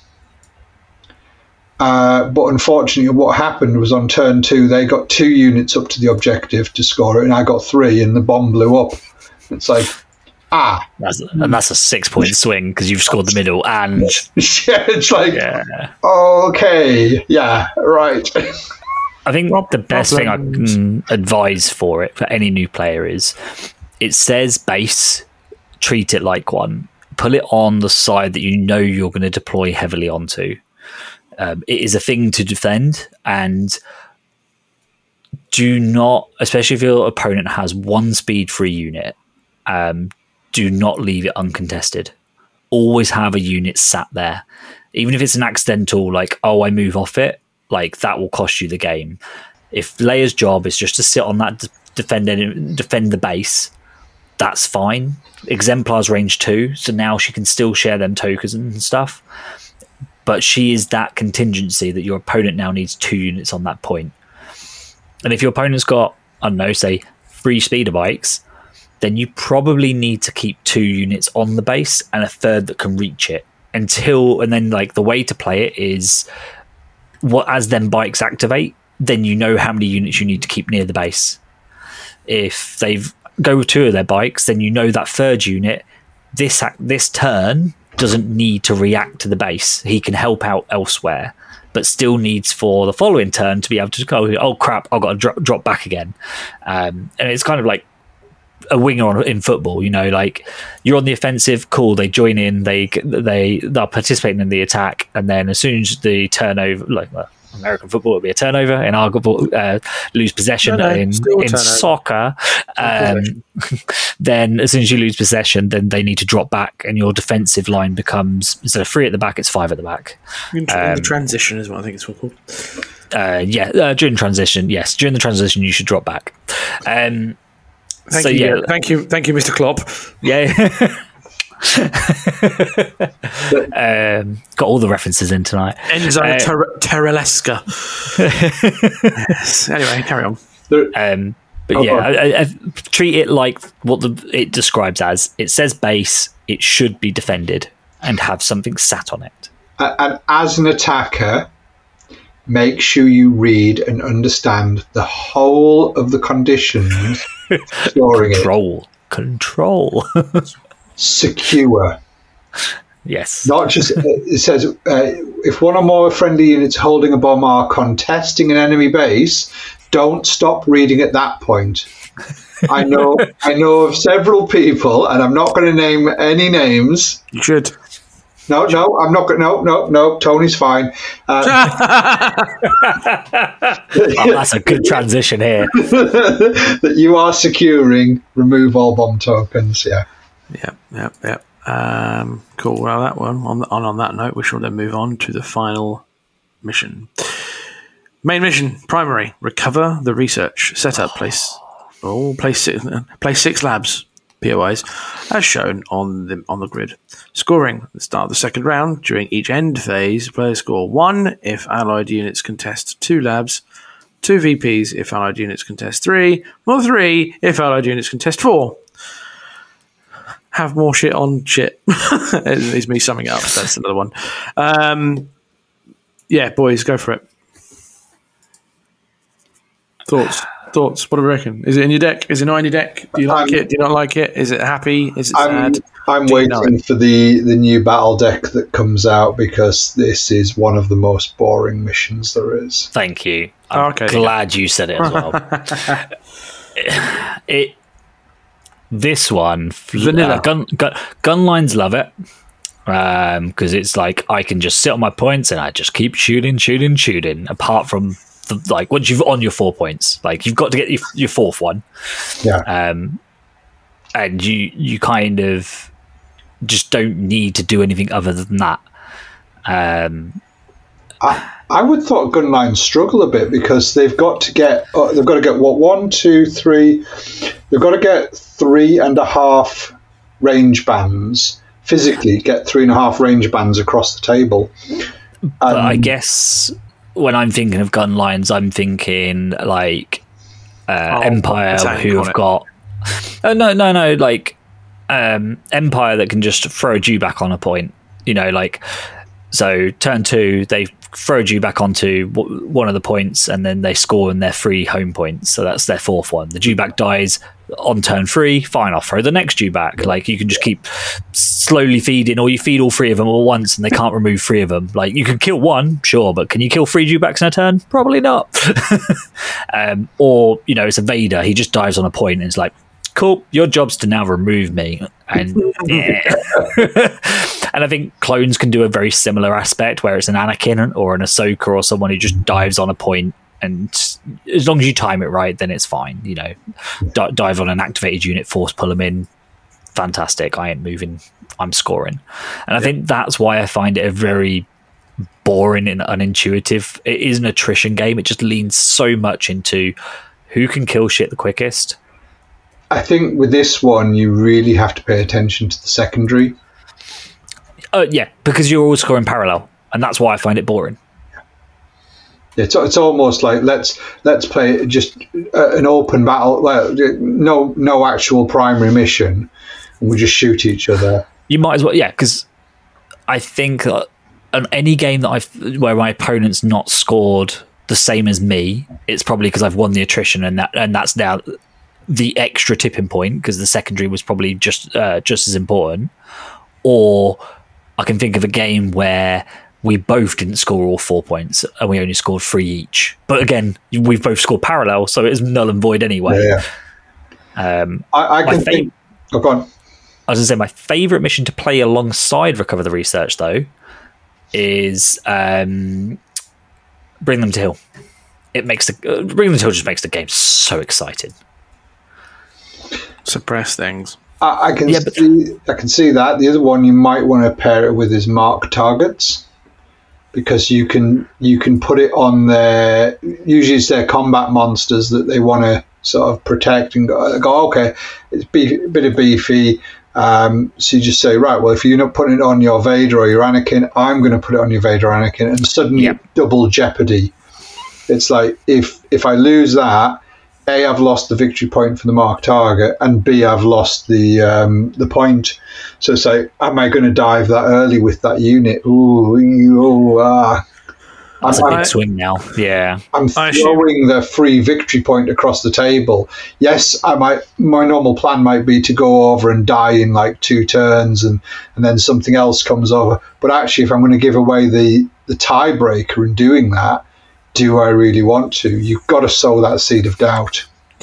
Uh, but unfortunately, what happened was on turn two, they got two units up to the objective to score it, and I got three, and the bomb blew up. It's like, ah. That's, and that's a six-point swing because you've scored the middle and... yeah, it's like, yeah. okay, yeah, right. I think the best thing I can advise for it, for any new player, is it says base, treat it like one. Put it on the side that you know you're going to deploy heavily onto. Um, it is a thing to defend, and do not, especially if your opponent has one speed free unit, um, do not leave it uncontested. Always have a unit sat there. Even if it's an accidental, like, oh, I move off it, like that will cost you the game. If Leia's job is just to sit on that, defend defend the base, that's fine. Exemplar's range two, so now she can still share them tokens and stuff. But she is that contingency that your opponent now needs two units on that point. And if your opponent's got, I don't know, say three speeder bikes, then you probably need to keep two units on the base and a third that can reach it. until, and then like the way to play it is what as them bikes activate, then you know how many units you need to keep near the base. If they've go two of their bikes, then you know that third unit this this turn doesn't need to react to the base. He can help out elsewhere, but still needs for the following turn to be able to go, oh crap, I've got to drop, drop back again. Um, and it's kind of like a winger on, in football, you know, like you're on the offensive, cool, they join in, they they they're participating in the attack, and then as soon as the turnover, like well, American football would be a turnover, and our uh, lose possession no, no, in, in soccer, um, then as soon as you lose possession, then they need to drop back, and your defensive line becomes, instead of three at the back, it's five at the back. In, um, in the transition is what I think it's called. Uh, yeah, uh, during transition, yes, during the transition you should drop back. Um, Thank so you, yeah, yeah, thank you, thank you, Mister Klopp. Yeah, um, got all the references in tonight. Enzo uh, Ter- Terrelesca. Yes. Anyway, carry on. Um, but Oh, yeah, oh. I, I, treat it like what the it describes as. It says base. It should be defended and have something sat on it. And as an attacker, make sure you read and understand the whole of the conditions storing it. Control, control. Secure. Yes. Not just, it says, uh, if one or more friendly units holding a bomb are contesting an enemy base, don't stop reading at that point. I know I know of several people, and I'm not going to name any names. You should. No, no, I'm not going to. No, no, no, Tony's fine. Uh, Oh, that's a good transition here. that you are securing, remove all bomb tokens, yeah. Yeah, yeah, yeah. Um, cool. Well, that one. On, on on that note, we shall then move on to the final mission. Main mission, primary: recover the research. Setup: place. Oh, place six, place six labs. P O Is, as shown on the on the grid. Scoring: at the start of the second round. During each end phase, players score one if Allied units contest two labs, two V Ps if Allied units contest three, or three if Allied units contest four. Have more shit on shit. Is me summing it up. That's another one. Um, yeah, boys, go for it. Thoughts? Thoughts? What do we reckon? Is it in your deck? Is it not in your deck? Do you like I'm- it? Do you not like it? Is it happy? Is it I'm, sad? I'm Do you waiting know it? for the, the new battle deck that comes out because this is one of the most boring missions there is. Thank you. I'm Oh, okay, there you glad you said it as well. it this one, Vanilla. uh, gun, gun gun lines love it because it's like I can just sit on my points and I just keep shooting, shooting, shooting. Apart from the, like once you've on your four points, like you've got to get your, your fourth one, Yeah. um, and you you kind of just don't need to do anything other than that. Um, I, I would thought Gunline struggle a bit because they've got to get uh, they've got to get what one, two, three. They've got to get three and a half range bands physically. Get three and a half range bands across the table. But I Um, guess when I'm thinking of gun lines, I'm thinking like uh, Oh, Empire, tank who on have it. got. Oh, no, no, no. Like um, Empire that can just throw a Jew back on a point. You know, like so. Turn two, they throw a Jew back onto w- one of the points, and then they score in their three home points. So that's their fourth one. The Jew back dies on turn three. Fine, I'll throw the next Jew back. Like you can just keep slowly feeding, or you feed all three of them all at once, and they can't remove three of them. Like you can kill one, sure, but can you kill three Jew backs in a turn? Probably not. um, or you know, it's a Vader. He just dives on a point, and it's like, cool, your job's to now remove me. And yeah. And I think clones can do a very similar aspect where it's an Anakin or an Ahsoka or someone who just dives on a point, and as long as you time it right, then it's fine. You know, D- dive on an activated unit, force pull them in. Fantastic. I ain't moving. I'm scoring. And I think that's why I find it a very boring and unintuitive. It is an attrition game. It just leans so much into who can kill shit the quickest. I think with this one, you really have to pay attention to the secondary. Uh, yeah, because you're all scoring parallel, and that's why I find it boring. It's it's almost like let's let's play just uh, an open battle. Well, no no actual primary mission, and we just shoot each other. You might as well, yeah, because I think uh, on any game that I've where my opponent's not scored the same as me, it's probably because I've won the attrition, and that and that's now the extra tipping point because the secondary was probably just uh, just as important. Or I can think of a game where we both didn't score all four points and we only scored three each. But again, we've both scored parallel, so it's null and void anyway. Yeah, yeah. Um, I, I can fav- think. Oh, go on. I was going to say my favourite mission to play alongside Recover the Research, though, is um, Bring Them to Hill. It makes the uh, Bring Them to Hill just makes the game so exciting. Suppress things. I, I can Yeah, but- see. I can see that. The other one you might want to pair it with is Mark Targets, because you can you can put it on their. Usually, it's their combat monsters that they want to sort of protect and go. go okay, it's beef, a bit of beefy. Um, so you just say, right, well, if you're not putting it on your Vader or your Anakin, I'm going to put it on your Vader or Anakin, and suddenly Yep. double jeopardy. It's like if if I lose that, A, I've lost the victory point for the marked target, and B, I've lost the um, the point. So it's like, am I going to dive that early with that unit? Ooh, ooh, ah. That's I'm, a big I- swing now. Yeah. I'm I throwing the free victory point across the table. Yes, I might. My normal plan might be to go over and die in like two turns, and, and then something else comes over. But actually, if I'm going to give away the the tiebreaker in doing that, do I really want to? You've got to sow that seed of doubt.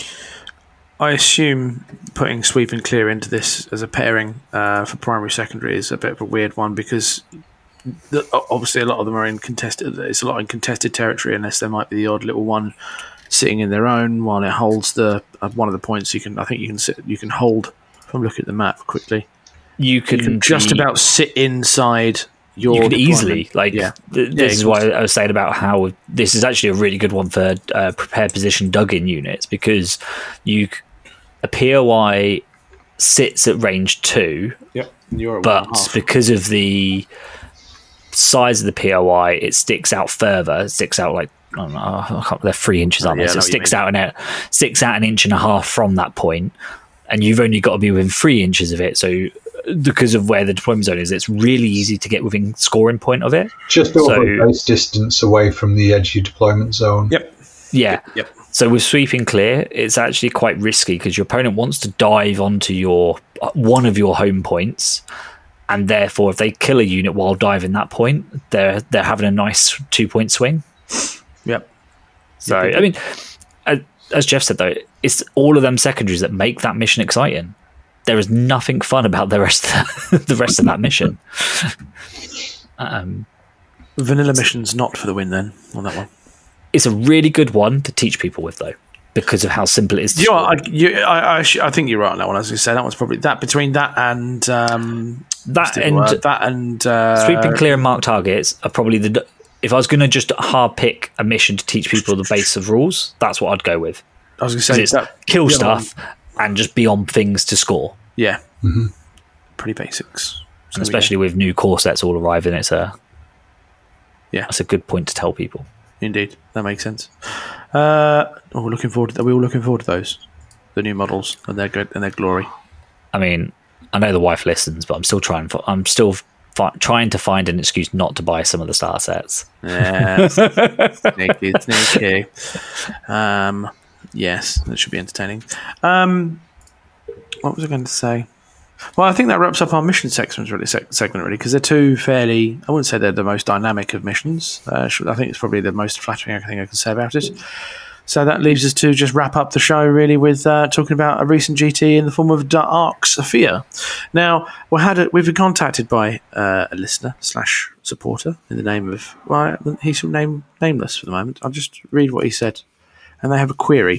I assume putting sweep and clear into this as a pairing uh, for primary secondary is a bit of a weird one because the, obviously a lot of them are in contested. It's a lot in contested territory unless there might be the odd little one sitting in their own while it holds the uh, one of the points. You can I think you can sit you can hold. If I'm looking at the map quickly, You can, you can just be- about sit inside your. you could deployment. easily like yeah. th- Yeah, this is of why course. I was saying about how this is actually a really good one for uh, prepared position dug-in units because you c- a P O I sits at range two, Yep. You're at one and a but half. because of the size of the P O I, it sticks out further. It sticks out like I don't know, I can't, they're three inches on yeah, it, I so know it what you sticks mean. out an out sticks out an inch and a half from that point, and you've only got to be within three inches of it. So because of where the deployment zone is, it's really easy to get within scoring point of it. Just over So- base distance away from the edge of your deployment zone. Yep. Yeah. Yep. So with sweeping clear, it's actually quite risky because your opponent wants to dive onto your one of your home points, and therefore, if they kill a unit while diving that point, they're they're having a nice two point swing. Yep. So I mean, uh, as Jeff said though, it's all of them secondaries that make that mission exciting. There is nothing fun about the rest of the, the rest of that mission. Um, Vanilla missions not for the win then on that one. it's a really good one to teach people with though, because of how simple it is. To You know, score. I, you, I, I, sh- I think you're right on that one. As you say, that one's probably that between that and um, that stick and word, that and uh, sweeping clear and mark targets are probably the. If I was going to just hard pick a mission to teach people the base of rules, that's what I'd go with. I was going to 'Cause say it's that kill the other one- stuff and just be on things to score. Yeah, pretty basics. And especially with new core sets all arriving, it's a Yeah. that's a good point to tell people. Indeed, that makes sense. Uh, oh, we're looking forward. To, are we all looking forward to those, the new models and their good and their glory? I mean, I know the wife listens, but I'm still trying. For, I'm still fi- trying to find an excuse not to buy some of the star sets. Yeah, sneaky, sneaky. Um, yes, that should be entertaining. Um, what was I going to say? Well, I think that wraps up our mission segment, really, seg- segment, really, because they're two fairly. I wouldn't say they're the most dynamic of missions. Uh, sh- I think it's probably the most flattering thing I can say about it. So that leaves us to just wrap up the show, really, with uh, talking about a recent G T in the form of Dark Sophia. Now, we had a, we've been contacted by uh, a listener slash supporter in the name of. Well, he's name nameless for the moment. I'll just read what he said, and they have a query.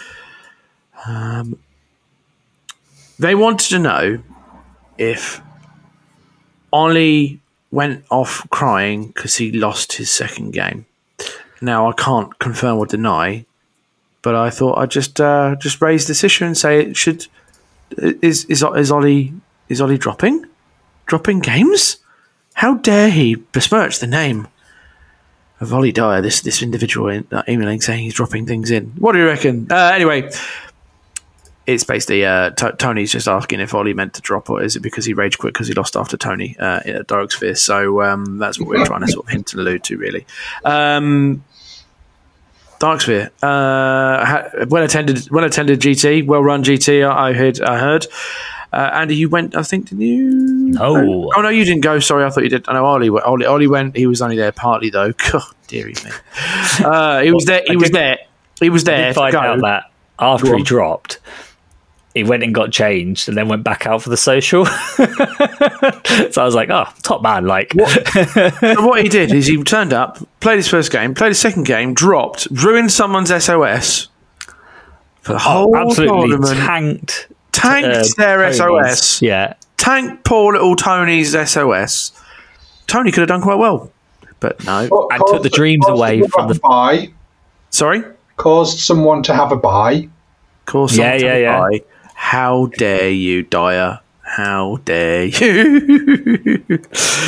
Um, they wanted to know if Ollie went off crying because he lost his second game. Now, I can't confirm or deny, but I thought I'd just uh, just raise this issue and say it should is is is Ollie is Ollie dropping dropping games? How dare he besmirch the name of Ollie Dyer? This this individual in, uh, emailing saying he's dropping things in. What do you reckon? Uh, anyway, it's basically uh, T- Tony's just asking if Ollie meant to drop, or is it because he rage quit because he lost after Tony uh, at Dark Sphere? So um, that's what we're trying to sort of hint and allude to, really. Um, Dark Sphere, uh, well attended, well attended G T, well run G T. I heard, I heard. Uh, Andy, you went, I think, didn't you? No. Oh no, you didn't go. Sorry, I thought you did. I know Ollie. Ollie, Ollie went. He was only there partly though. God, dearie me. Uh, he was there. He I was did- there. He was there. I did find to go. out that after Go he on. dropped, he went and got changed and then went back out for the social. So I was like, oh, top man. Like, So what he did is he turned up, played his first game, played his second game, dropped, ruined someone's S O S for the whole oh, absolutely tournament. tanked. Tanked uh, their S O Tony's. S. Yeah. Tanked poor little Tony's S O S. Tony could have done quite well, but no. Well, And caused- took the dreams caused away someone from to the- buy. Sorry? Caused someone to have a buy. Course, Yeah, yeah, yeah. How dare you, Dyer? How dare you?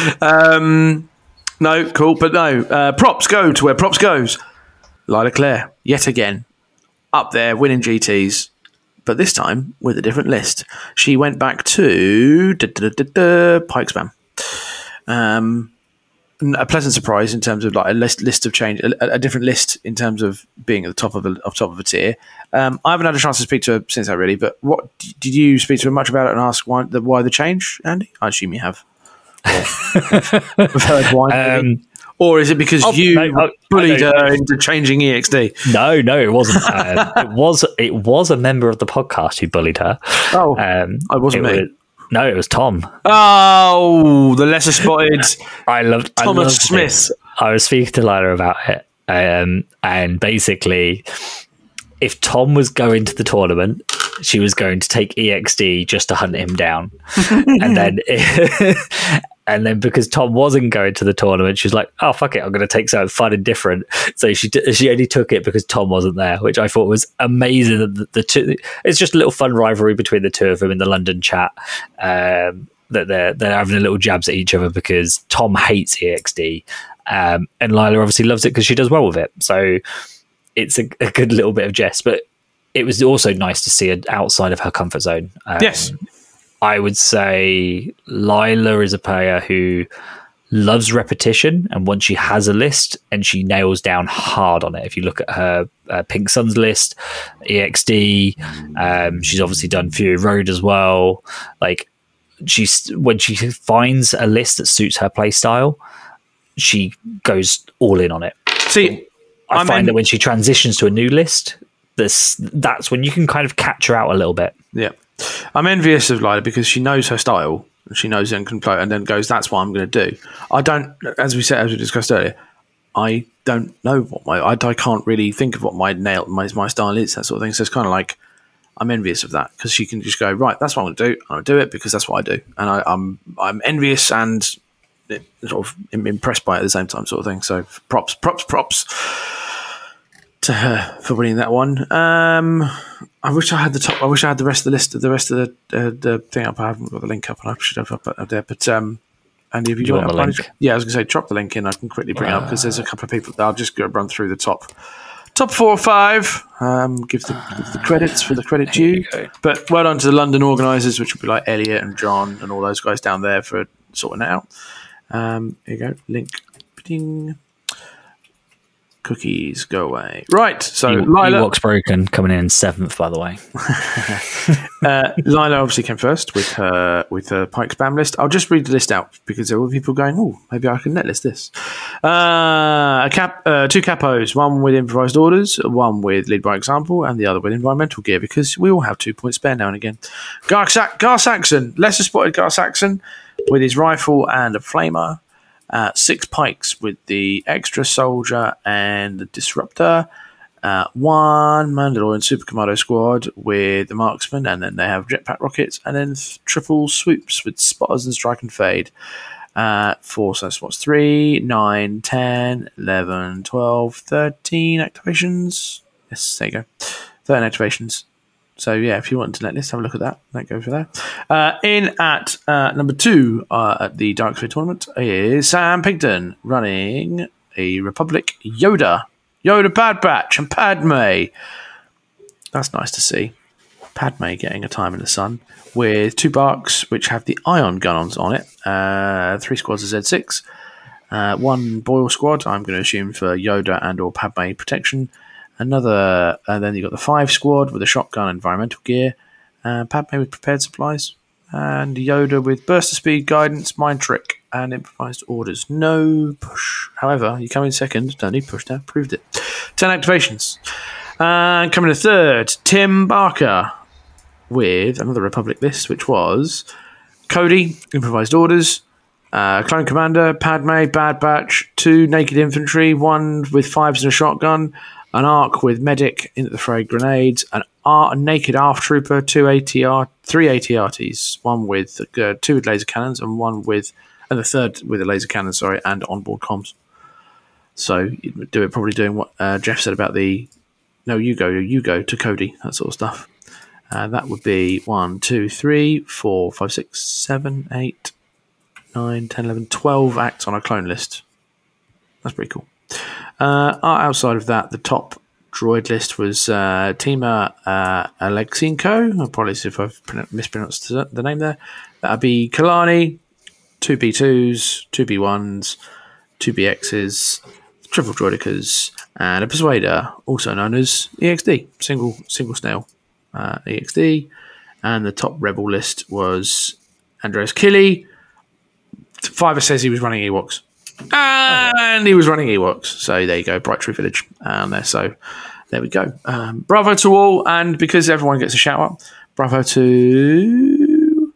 um, no, cool, but no. Uh, props go to where props goes. Lila Claire, yet again, up there winning G Ts, but this time with a different list. She went back to da, da, da, da, da, Pike Spam. Um, a pleasant surprise in terms of like a list list of change, a, a different list in terms of being at the top of a of top of a tier. Um, I haven't had a chance to speak to her since that really, but what did you speak to her much about it and ask why the why the change, Andy? I assume you have. I've heard why, maybe. Um, Or is it because Oh, you no, I- bullied I know. her into changing E X D? No, no, it wasn't. Um, it was it was a member of the podcast who bullied her. Oh, Um, it wasn't me. was- no, it was Tom. Oh, the lesser spotted I loved I Thomas loved Smith. it. I was speaking to Lila about it, um, and basically, if Tom was going to the tournament, she was going to take E X D just to hunt him down, and then. And then because Tom wasn't going to the tournament, she was like, "Oh fuck it, I'm going to take something fun and different." So she t- she only took it because Tom wasn't there, which I thought was amazing. The, the two, it's just a little fun rivalry between the two of them in the London chat. Um, that they're they're having a little jabs at each other because Tom hates E X D, um, and Lila obviously loves it because she does well with it. So it's a, a good little bit of jest, but it was also nice to see her outside of her comfort zone. Um, Yes. I would say Lila is a player who loves repetition, and once she has a list and she nails down hard on it. If you look at her uh, Pink Suns list, E X D, um, she's obviously done Fury Road as well. Like she's when she finds a list that suits her play style, she goes all in on it. See, I I'm find en- that when she transitions to a new list, this that's when you can kind of catch her out a little bit. yeah, I'm envious of Lila because she knows her style. She knows and can play, and then goes, "That's what I'm going to do." I don't, as we said, as we discussed earlier, I don't know what my I, I can't really think of what my nail my my style is, that sort of thing. So it's kind of like I'm envious of that because she can just go, right, that's what I'm going to do. I'm going to do it because that's what I do, and I, I'm I'm envious and sort of impressed by it at the same time, sort of thing. So props, props, props to her for winning that one. Um, I wish I had the top. I wish I had the rest of the list. The rest of the uh, the thing up. I haven't got the link up, and I should have up, up there. But um, Andy, have you, Do you got want it the up? link? Yeah, I was going to say drop the link in. I can quickly bring it up because there's a couple of people. I'll just go run through the top top four or five. Um, give the give the credits for the credit due. But well done to the London organisers, which would be like Elliot and John and all those guys down there for sorting it out. Um, here you go. Link. Ding. Cookies go away. Right. So E- Lila, Ewok's Broken coming in seventh, by the way. uh, Lila obviously came first with her with her Pike spam list. I'll just read the list out because there were people going, "Oh, maybe I can netlist this." Uh, a cap, uh, two capos, one with improvised orders, one with lead by example, and the other with environmental gear because we all have two points spare now and again. Gar, Sa- Gar Saxon, lesser spotted Gar Saxon with his rifle and a flamer. Uh, six pikes with the extra soldier and the disruptor. Uh, one Mandalorian Super Commando squad with the marksman, and then they have jetpack rockets, and then th- triple swoops with spotters and strike and fade. Uh, four, so that's what's three, nine, ten, eleven, twelve, thirteen activations. Yes, there you go. thirteen activations. So yeah, if you want to netlist, have a look at that. That go for that. Uh, in at uh, number two uh, at the Dark Sphere tournament is Sam Pigton running a Republic Yoda, Yoda Bad Batch, and Padme. That's nice to see. Padme getting a time in the sun with two barks which have the ion guns on it. Uh, three squads of Z six. Uh, one Boyle squad, I'm going to assume for Yoda and or Padme protection. Another, and then you've got the five squad with a shotgun, environmental gear. Uh, Padme with prepared supplies. And Yoda with burst of speed, guidance, mind trick, and improvised orders. No push. However, you come in second, don't need push now, proved it. ten activations. And uh, coming in third, Tim Barker with another Republic list, which was Cody, improvised orders, uh, Clone Commander, Padme, Bad Batch, two Naked Infantry, one with fives and a shotgun, an Arc with Medic, into the fray grenades, an R, a Naked Arf Trooper, two A T R, three A T R Ts, one with uh, two with laser cannons, and one with, and the third with a laser cannon, sorry, and onboard comms. So you do it probably doing what uh, Jeff said about the no, you go, you go to Cody, that sort of stuff. Uh, that would be one, two, three, four, five, six, seven, eight, nine, ten, eleven, twelve acts on a clone list. That's pretty cool. Uh, outside of that, the top droid list was uh, Tima uh, Alexinko. Apologies if I've mispronounced the name there. That would be Kalani, two B twos, two B ones, two B Xs, triple droidicas, and a Persuader, also known as E X D, single single snail uh, E X D. And the top rebel list was Andreas Killy. Fiverr says he was running Ewoks. And he was running Ewoks. So there you go, Bright Tree Village um, there. So there we go. Um, bravo to all. And because everyone gets a shout out, bravo to...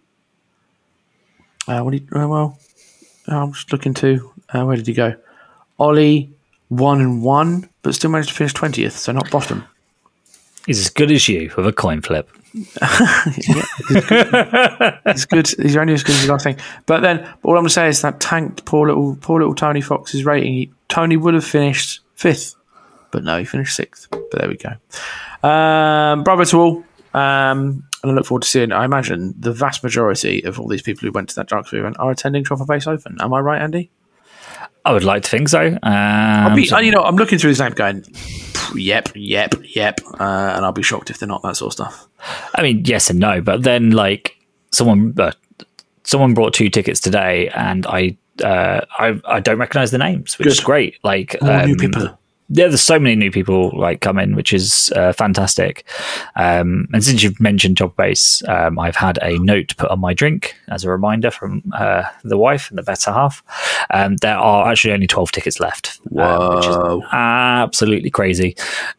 Uh, what did, uh, well, I'm just looking to... Uh, where did he go? Ollie, one and one, but still managed to finish twentieth, so not bottom. He's as good as you with a coin flip. Yeah, he's good. He's good. He's only as good as the last thing. But then, all I'm going to say is that tanked poor little, poor little Tony Fox's rating. He, Tony would have finished fifth, but no, he finished sixth. But there we go. Um, bravo to all. Um, and I look forward to seeing. I imagine the vast majority of all these people who went to that Dark Sphere event are attending Truffle Base Open. Am I right, Andy? I would like to think so. Um, I'll be, so you know, I'm looking through his name, going, yep, yep, yep, uh, and I'll be shocked if they're not, that sort of stuff. I mean, yes and no, but then like someone, uh, someone brought two tickets today, and I, uh, I, I don't recognise the names, which Good. is great. Like More um, new people. Yeah, there's so many new people like come in, which is uh, fantastic. Um, and since you've mentioned Job Base, um, I've had a note put on my drink as a reminder from uh, the wife and the better half. Um, there are actually only twelve tickets left, um, which is absolutely crazy.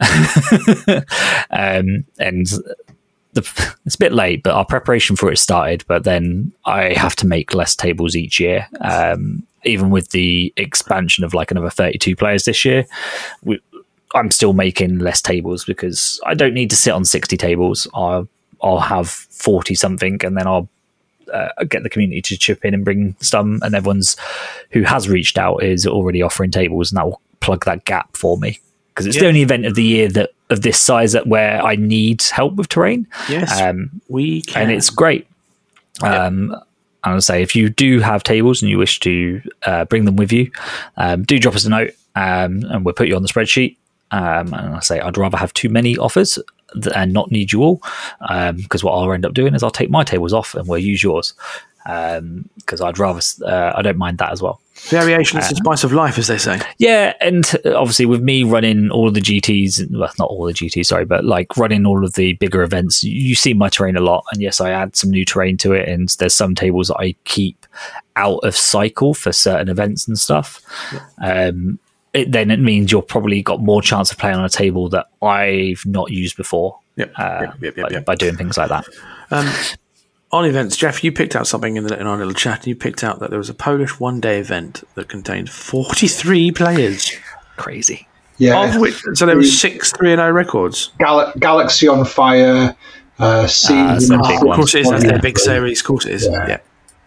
um, and the, it's a bit late, but our preparation for it started. But then I have to make less tables each year. Um, even with the expansion of like another thirty-two players this year, we, I'm still making less tables because I don't need to sit on sixty tables. I'll, I'll have forty something, and then I'll uh, get the community to chip in and bring some, and everyone's who has reached out is already offering tables, and that will plug that gap for me. Because it's yeah. the only event of the year that of this size that where I need help with terrain. Yes, um, we can. And it's great. Um, yep. I would say if you do have tables and you wish to uh, bring them with you, um, do drop us a note um, and we'll put you on the spreadsheet. Um, and I say I'd rather have too many offers th- and not need you all, because um, what I'll end up doing is I'll take my tables off and we'll use yours. Because um, I'd rather, uh, I don't mind that as well. Variation is the spice of life, as they say. Yeah, and obviously with me running all of the G Ts, well, not all the G Ts, sorry, but like running all of the bigger events, you see my terrain a lot. And yes, I add some new terrain to it, and there's some tables that I keep out of cycle for certain events and stuff. Yeah. Um, it, then it means you've probably got more chance of playing on a table that I've not used before. Yep. Uh, yep, yep, yep, by, yep. by doing things like that. Um, On events, Jeff, you picked out something in, the, in our little chat, and you picked out that there was a Polish one-day event that contained forty-three players. Crazy. Yeah. Of which, so there were six three and oh records. Gal- Galaxy on Fire, uh, Sea. Uh, some big of course it is. That's yeah. their big series. Of course it is. Yeah. Yeah.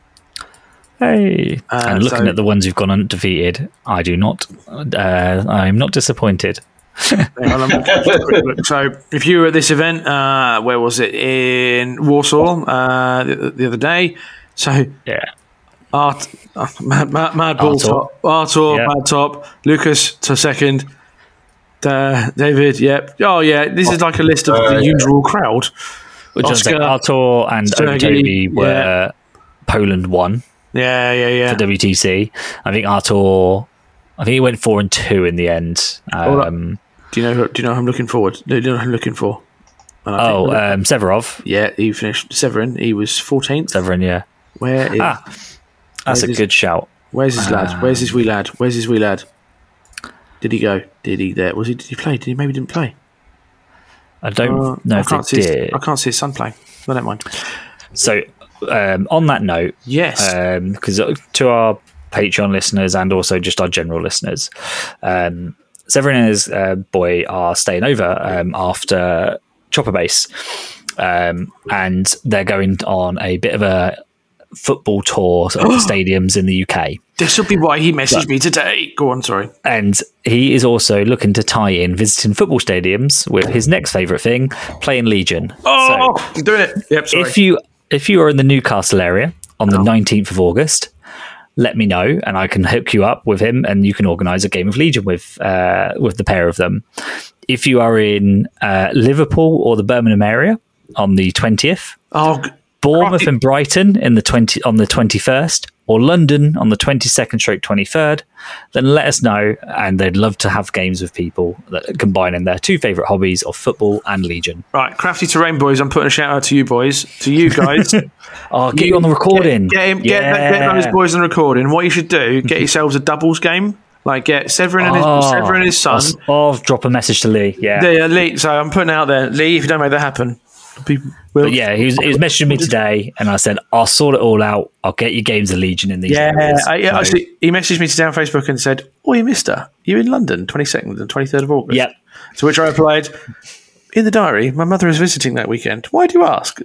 Hey. Uh, and looking so, at the ones who've gone undefeated, I do not, uh, I'm not disappointed. So if you were at this event, uh, where was it? In Warsaw uh, the, the other day. So yeah, Art, uh, Mad, Mad, Mad Bull Artur. top, Artur, Yeah. Mad top, Lucas to second, uh, David. Yep. Oh yeah, this is like a list of Uh, the yeah. usual crowd. Which Oscar, was like Artur and Sergey, Toby were yeah. Poland one Yeah, yeah, yeah. for W T C. I think Artur, I think he went four and two in the end. Um, do you know? who- Do you know who I'm looking forward? Do you know who I'm looking for? And I oh, think- um, Severov. yeah, he finished Severin. He was fourteenth. Severin, yeah. Where is? Ah, that's a his- good shout. Where's his lad? Where's his wee lad? Where's his wee lad? Did he go? Did he there? Was he? Did he play? Did he maybe didn't play? I don't Uh, know I if can't they see. His, did. I can't see his son playing. I don't mind. So, um, on that note, Yes. because to our Patreon listeners and also just our general listeners, um, Severin and his uh, boy are staying over um, after Chopper Base, um, and they're going on a bit of a football tour of the stadiums in the U K. This will be why he messaged me today. Go on, sorry. And he is also looking to tie in visiting football stadiums with his next favourite thing, playing Legion. Oh, I'm doing it. Yep, sorry. If you if you are in the Newcastle area on the nineteenth of August, let me know and I can hook you up with him and you can organise a game of Legion with uh, with the pair of them. If you are in uh, Liverpool or the Birmingham area on the twentieth, oh, g- Bournemouth Crikey. and Brighton in the twenty on the twenty-first, or London on the twenty-second stroke twenty-third, then let us know, and they'd love to have games with people that combining their two favourite hobbies of football and Legion. right, Crafty Terrain boys. I'm putting a shout out to you boys, to you guys. Oh, get you on the recording. Get, get, him, get, get those boys on the recording. What you should do, get yourselves a doubles game. Like get Severin and his Oh, Severin and his son. I'll, I'll drop a message to Lee. Yeah. Yeah, Lee. So I'm putting it out there, Lee. If you don't make that happen, people will. But yeah, he was, he was messaging me today, and I said, I'll sort it all out. I'll get you games of Legion in these Yeah, areas. I, yeah So- actually, he messaged me today on Facebook and said, "Oh, you mister, you in London, twenty-second and twenty-third of August." Yep. To which I replied, "In the diary, my mother is visiting that weekend. Why do you ask?"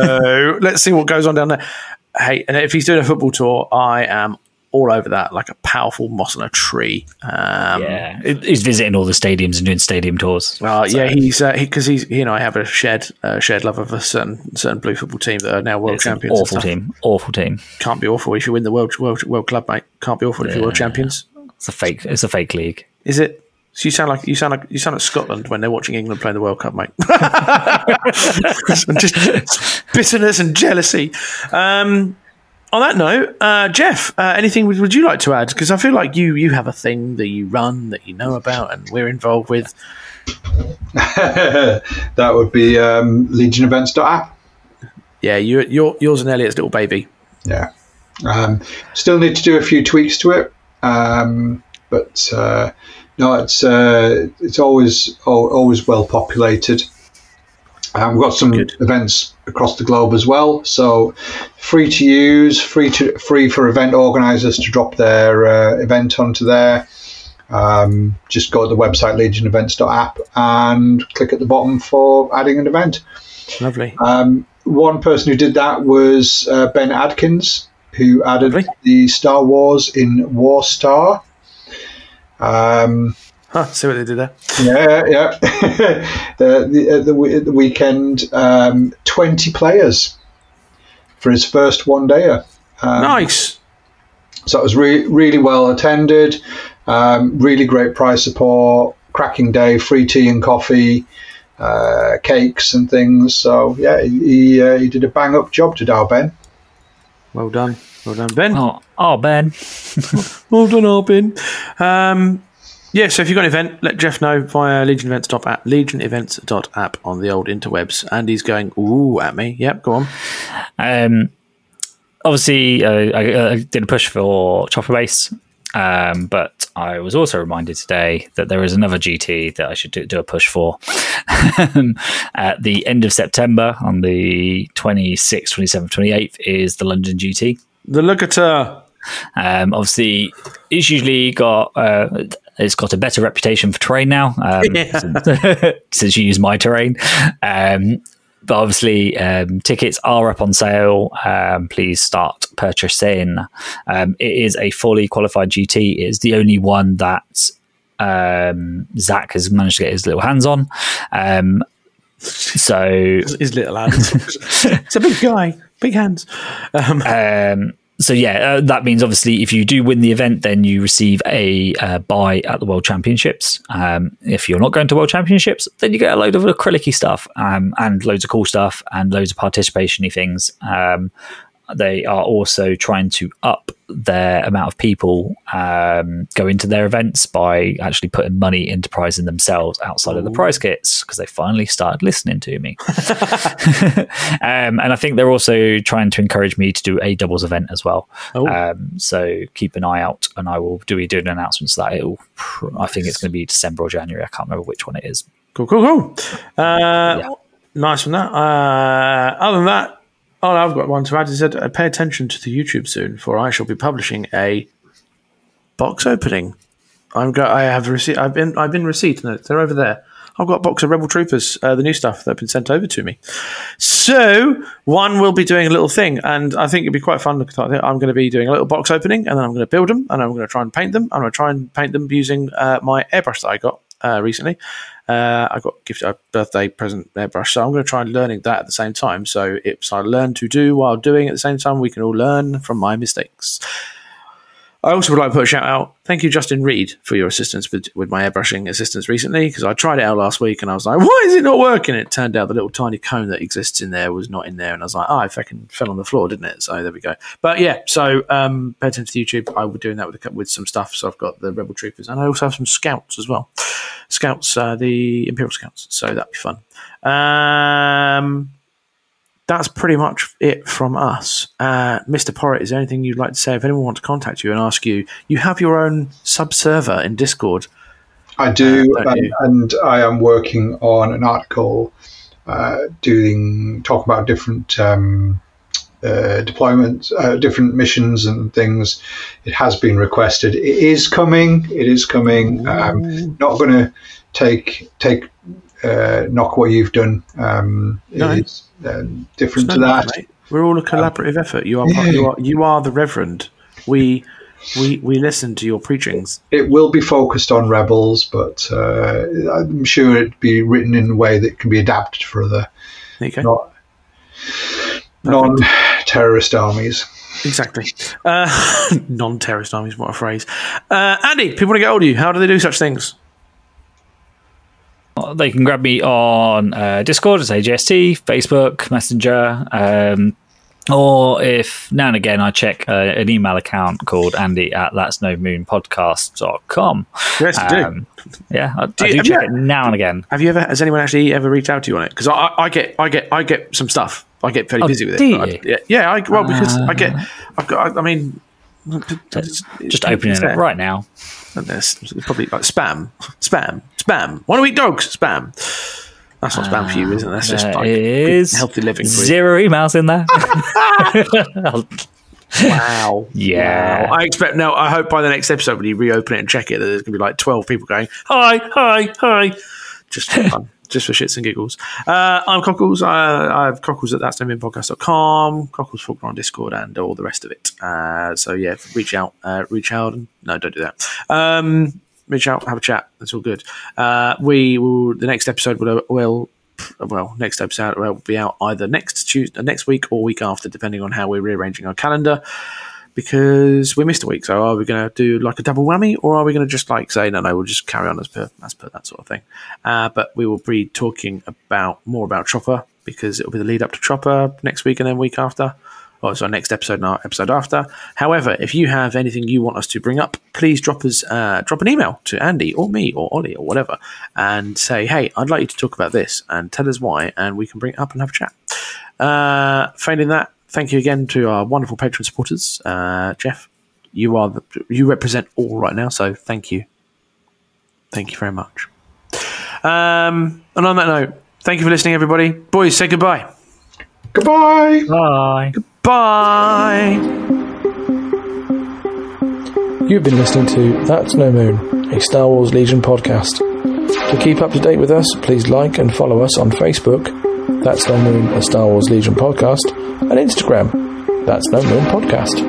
So let's see what goes on down there. Hey, and if he's doing a football tour, I am all over that, like a powerful moss on a tree. Um, Yeah, he's visiting all the stadiums and doing stadium tours. Uh, yeah, he's because uh, he, he's he and I have a shared uh, shared love of a certain certain blue football team that are now world It's an champions. and awful stuff. team, awful team. Can't be awful if you win the world world world club, mate. Can't be awful if you're world champions. It's a fake. It's a fake league. Is it? So you sound like you sound like you sound like Scotland when they're watching England playing the World Cup, mate. Just bitterness and jealousy. Um, on that note, uh, Jeff, uh, anything would, would you like to add? Because I feel like you you have a thing that you run that you know about and we're involved with. That would be um, legion events dot app. Yeah, you, you're yours and Elliot's little baby. Yeah. Um, still need to do a few tweaks to it, um, but uh, no, it's uh, it's always al- always well populated. Um, we've got some Good. events across the globe as well, so free to use, free to free for event organisers to drop their uh, event onto there. Um, just go to the website legion events dot app and click at the bottom for adding an event. Lovely. Um, one person who did that was uh, Ben Adkins, who added Lovely. the Star Wars in War Star. Um, Huh, see what they did there. yeah, yeah. the, the, at the, we- at the weekend, um, twenty players for his first one dayer. Um, Nice. So it was re- really well attended, um, really great prize support, cracking day, free tea and coffee, uh, cakes and things. So yeah, he he, uh, he did a bang up job to Dow Ben. Well done. Well done, Ben. Oh, oh Ben. Well done, Arbin. Um, yeah, so if you've got an event, let Jeff know via legion events dot app, legion events dot app on the old interwebs. And he's going, ooh, at me. Yep, go on. Um, obviously, uh, I, I did a push for Chopper Base, um, but I was also reminded today that there is another G T that I should do, do a push for. At the end of September, on the twenty-sixth, twenty-seventh, twenty-eighth, is the London G T. The Lookator. Um, obviously, it's usually got uh, it's got a better reputation for terrain now, um, Yeah. since, since you use my terrain. Um, but obviously, um, tickets are up on sale. Um, please start purchasing. Um, it is a fully qualified G T. It is the only one that um, Zach has managed to get his little hands on. Um, so His little hands. It's a big guy. Big hands. Um, Um, so yeah, uh, that means obviously if you do win the event, then you receive a uh, buy at the World Championships. Um, if you're not going to World Championships, then you get a load of acrylic-y stuff um, and loads of cool stuff and loads of participation-y things. Um, they are also trying to up their amount of people um, go into their events by actually putting money into prizing themselves outside Ooh. of the prize kits, because they finally started listening to me. um, and I think they're also trying to encourage me to do a doubles event as well. Oh. Um, so keep an eye out, and I will do, be doing announcements that it'll, I think it's going to be December or January. I can't remember which one it is. Cool, cool, cool. Uh, yeah. Nice from that. Uh, other than that, oh, I've got one to add. It said, uh, pay attention to the YouTube soon, for I shall be publishing a box opening. I'm go- I have received. I've been. I've been received. No, they're over there. I've got a box of Rebel Troopers, uh, the new stuff that have been sent over to me. So one will be doing a little thing, and I think it'd be quite fun. I'm going to be doing a little box opening, and then I'm going to build them, and I'm going to try and paint them. I'm going to try and paint them using uh, my airbrush that I got uh, recently. Uh, I got gifted a birthday present airbrush, so I'm going to try and learning that at the same time. So it's I learn to do while doing at the same time. We can all learn from my mistakes. I also would like to put a shout out. Thank you, Justin Reed, for your assistance with, with my airbrushing assistance recently, because I tried it out last week and I was like, why is it not working? It turned out the little tiny cone that exists in there was not in there, and I was like, oh, it fucking fell on the floor, didn't it? So there we go. But yeah, so um, pay attention to YouTube. I was doing that with a, with some stuff. So I've got the Rebel Troopers, and I also have some Scouts as well. Scouts, uh, the Imperial Scouts. So that'd be fun. Um... That's pretty much it from us. Uh, Mister Porritt, is there anything you'd like to say? If anyone wants to contact you and ask you, you have your own sub-server in Discord. I do, uh, and, and I am working on an article uh, doing talk about different um, uh, deployments, uh, different missions and things. It has been requested. It is coming. It is coming. Um, not going to take take uh, knock what you've done. Um, no. It's uh, different it's to that. Bad, We're all a collaborative um, effort. You are, yeah. you are you are the Reverend. We we we listen to your preachings. It will be focused on rebels, but uh, I'm sure it'd be written in a way that can be adapted for other not, non-terrorist armies. Exactly. Uh, non-terrorist armies, what a phrase. Uh, Andy, people want to get hold of you. How do they do such things? They can grab me on uh, Discord, it's A J S T, Facebook, Messenger, um, or if now and again I check uh, an email account called Andy at that's no moon podcast dot com. Yes, you um, do. Yeah, I do, I do check it now and again. Have you ever? Has anyone actually ever reached out to you on it? Because I, I get, I get, I get some stuff. I get very oh, busy with do it. You? I, yeah, yeah. I, well, because uh, I get, I've got. I mean, just, just opening it right now. There's probably like spam, spam, spam. Want to eat dogs? Spam. That's not spam for you, isn't it? That's just like is healthy living. For zero you. Emails in there. Wow. Yeah. Wow. I expect now. I hope by the next episode when you reopen it and check it, that there's going to be like twelve people going, "Hi, hi, hi," just for fun. Just for shits and giggles. Uh, I'm Cockles. I, I have Cockles at that's no moon podcast dot com, Cockles Faulkner on Discord, and all the rest of it. Uh, so, yeah, reach out. Uh, reach out. And, no, don't do that. Um, reach out, have a chat. That's all good. Uh, we will, the next episode will, will well, next episode will be out either next Tuesday, next week or week after, depending on how we're rearranging our calendar. Because we missed a week, so are we going to do like a double whammy, or are we going to just like say no, no, we'll just carry on as per as per that sort of thing? Uh, but we will be talking about more about Chopper, because it will be the lead up to Chopper next week and then week after. Oh, sorry, next episode and our episode after. However, if you have anything you want us to bring up, please drop us uh, drop an email to Andy or me or Ollie or whatever, and say, hey, I'd like you to talk about this, and tell us why, and we can bring it up and have a chat. Uh, failing that. Thank you again to our wonderful patron supporters. Uh, Jeff, you are the, you represent all right now, so thank you. Thank you very much. Um, and on that note, thank you for listening, everybody. Boys, say goodbye. Goodbye. Bye. Goodbye. You've been listening to That's No Moon, a Star Wars Legion podcast. To keep up to date with us, please like and follow us on Facebook, That's No Moon, a Star Wars Legion podcast, and Instagram, That's No Moon Podcast.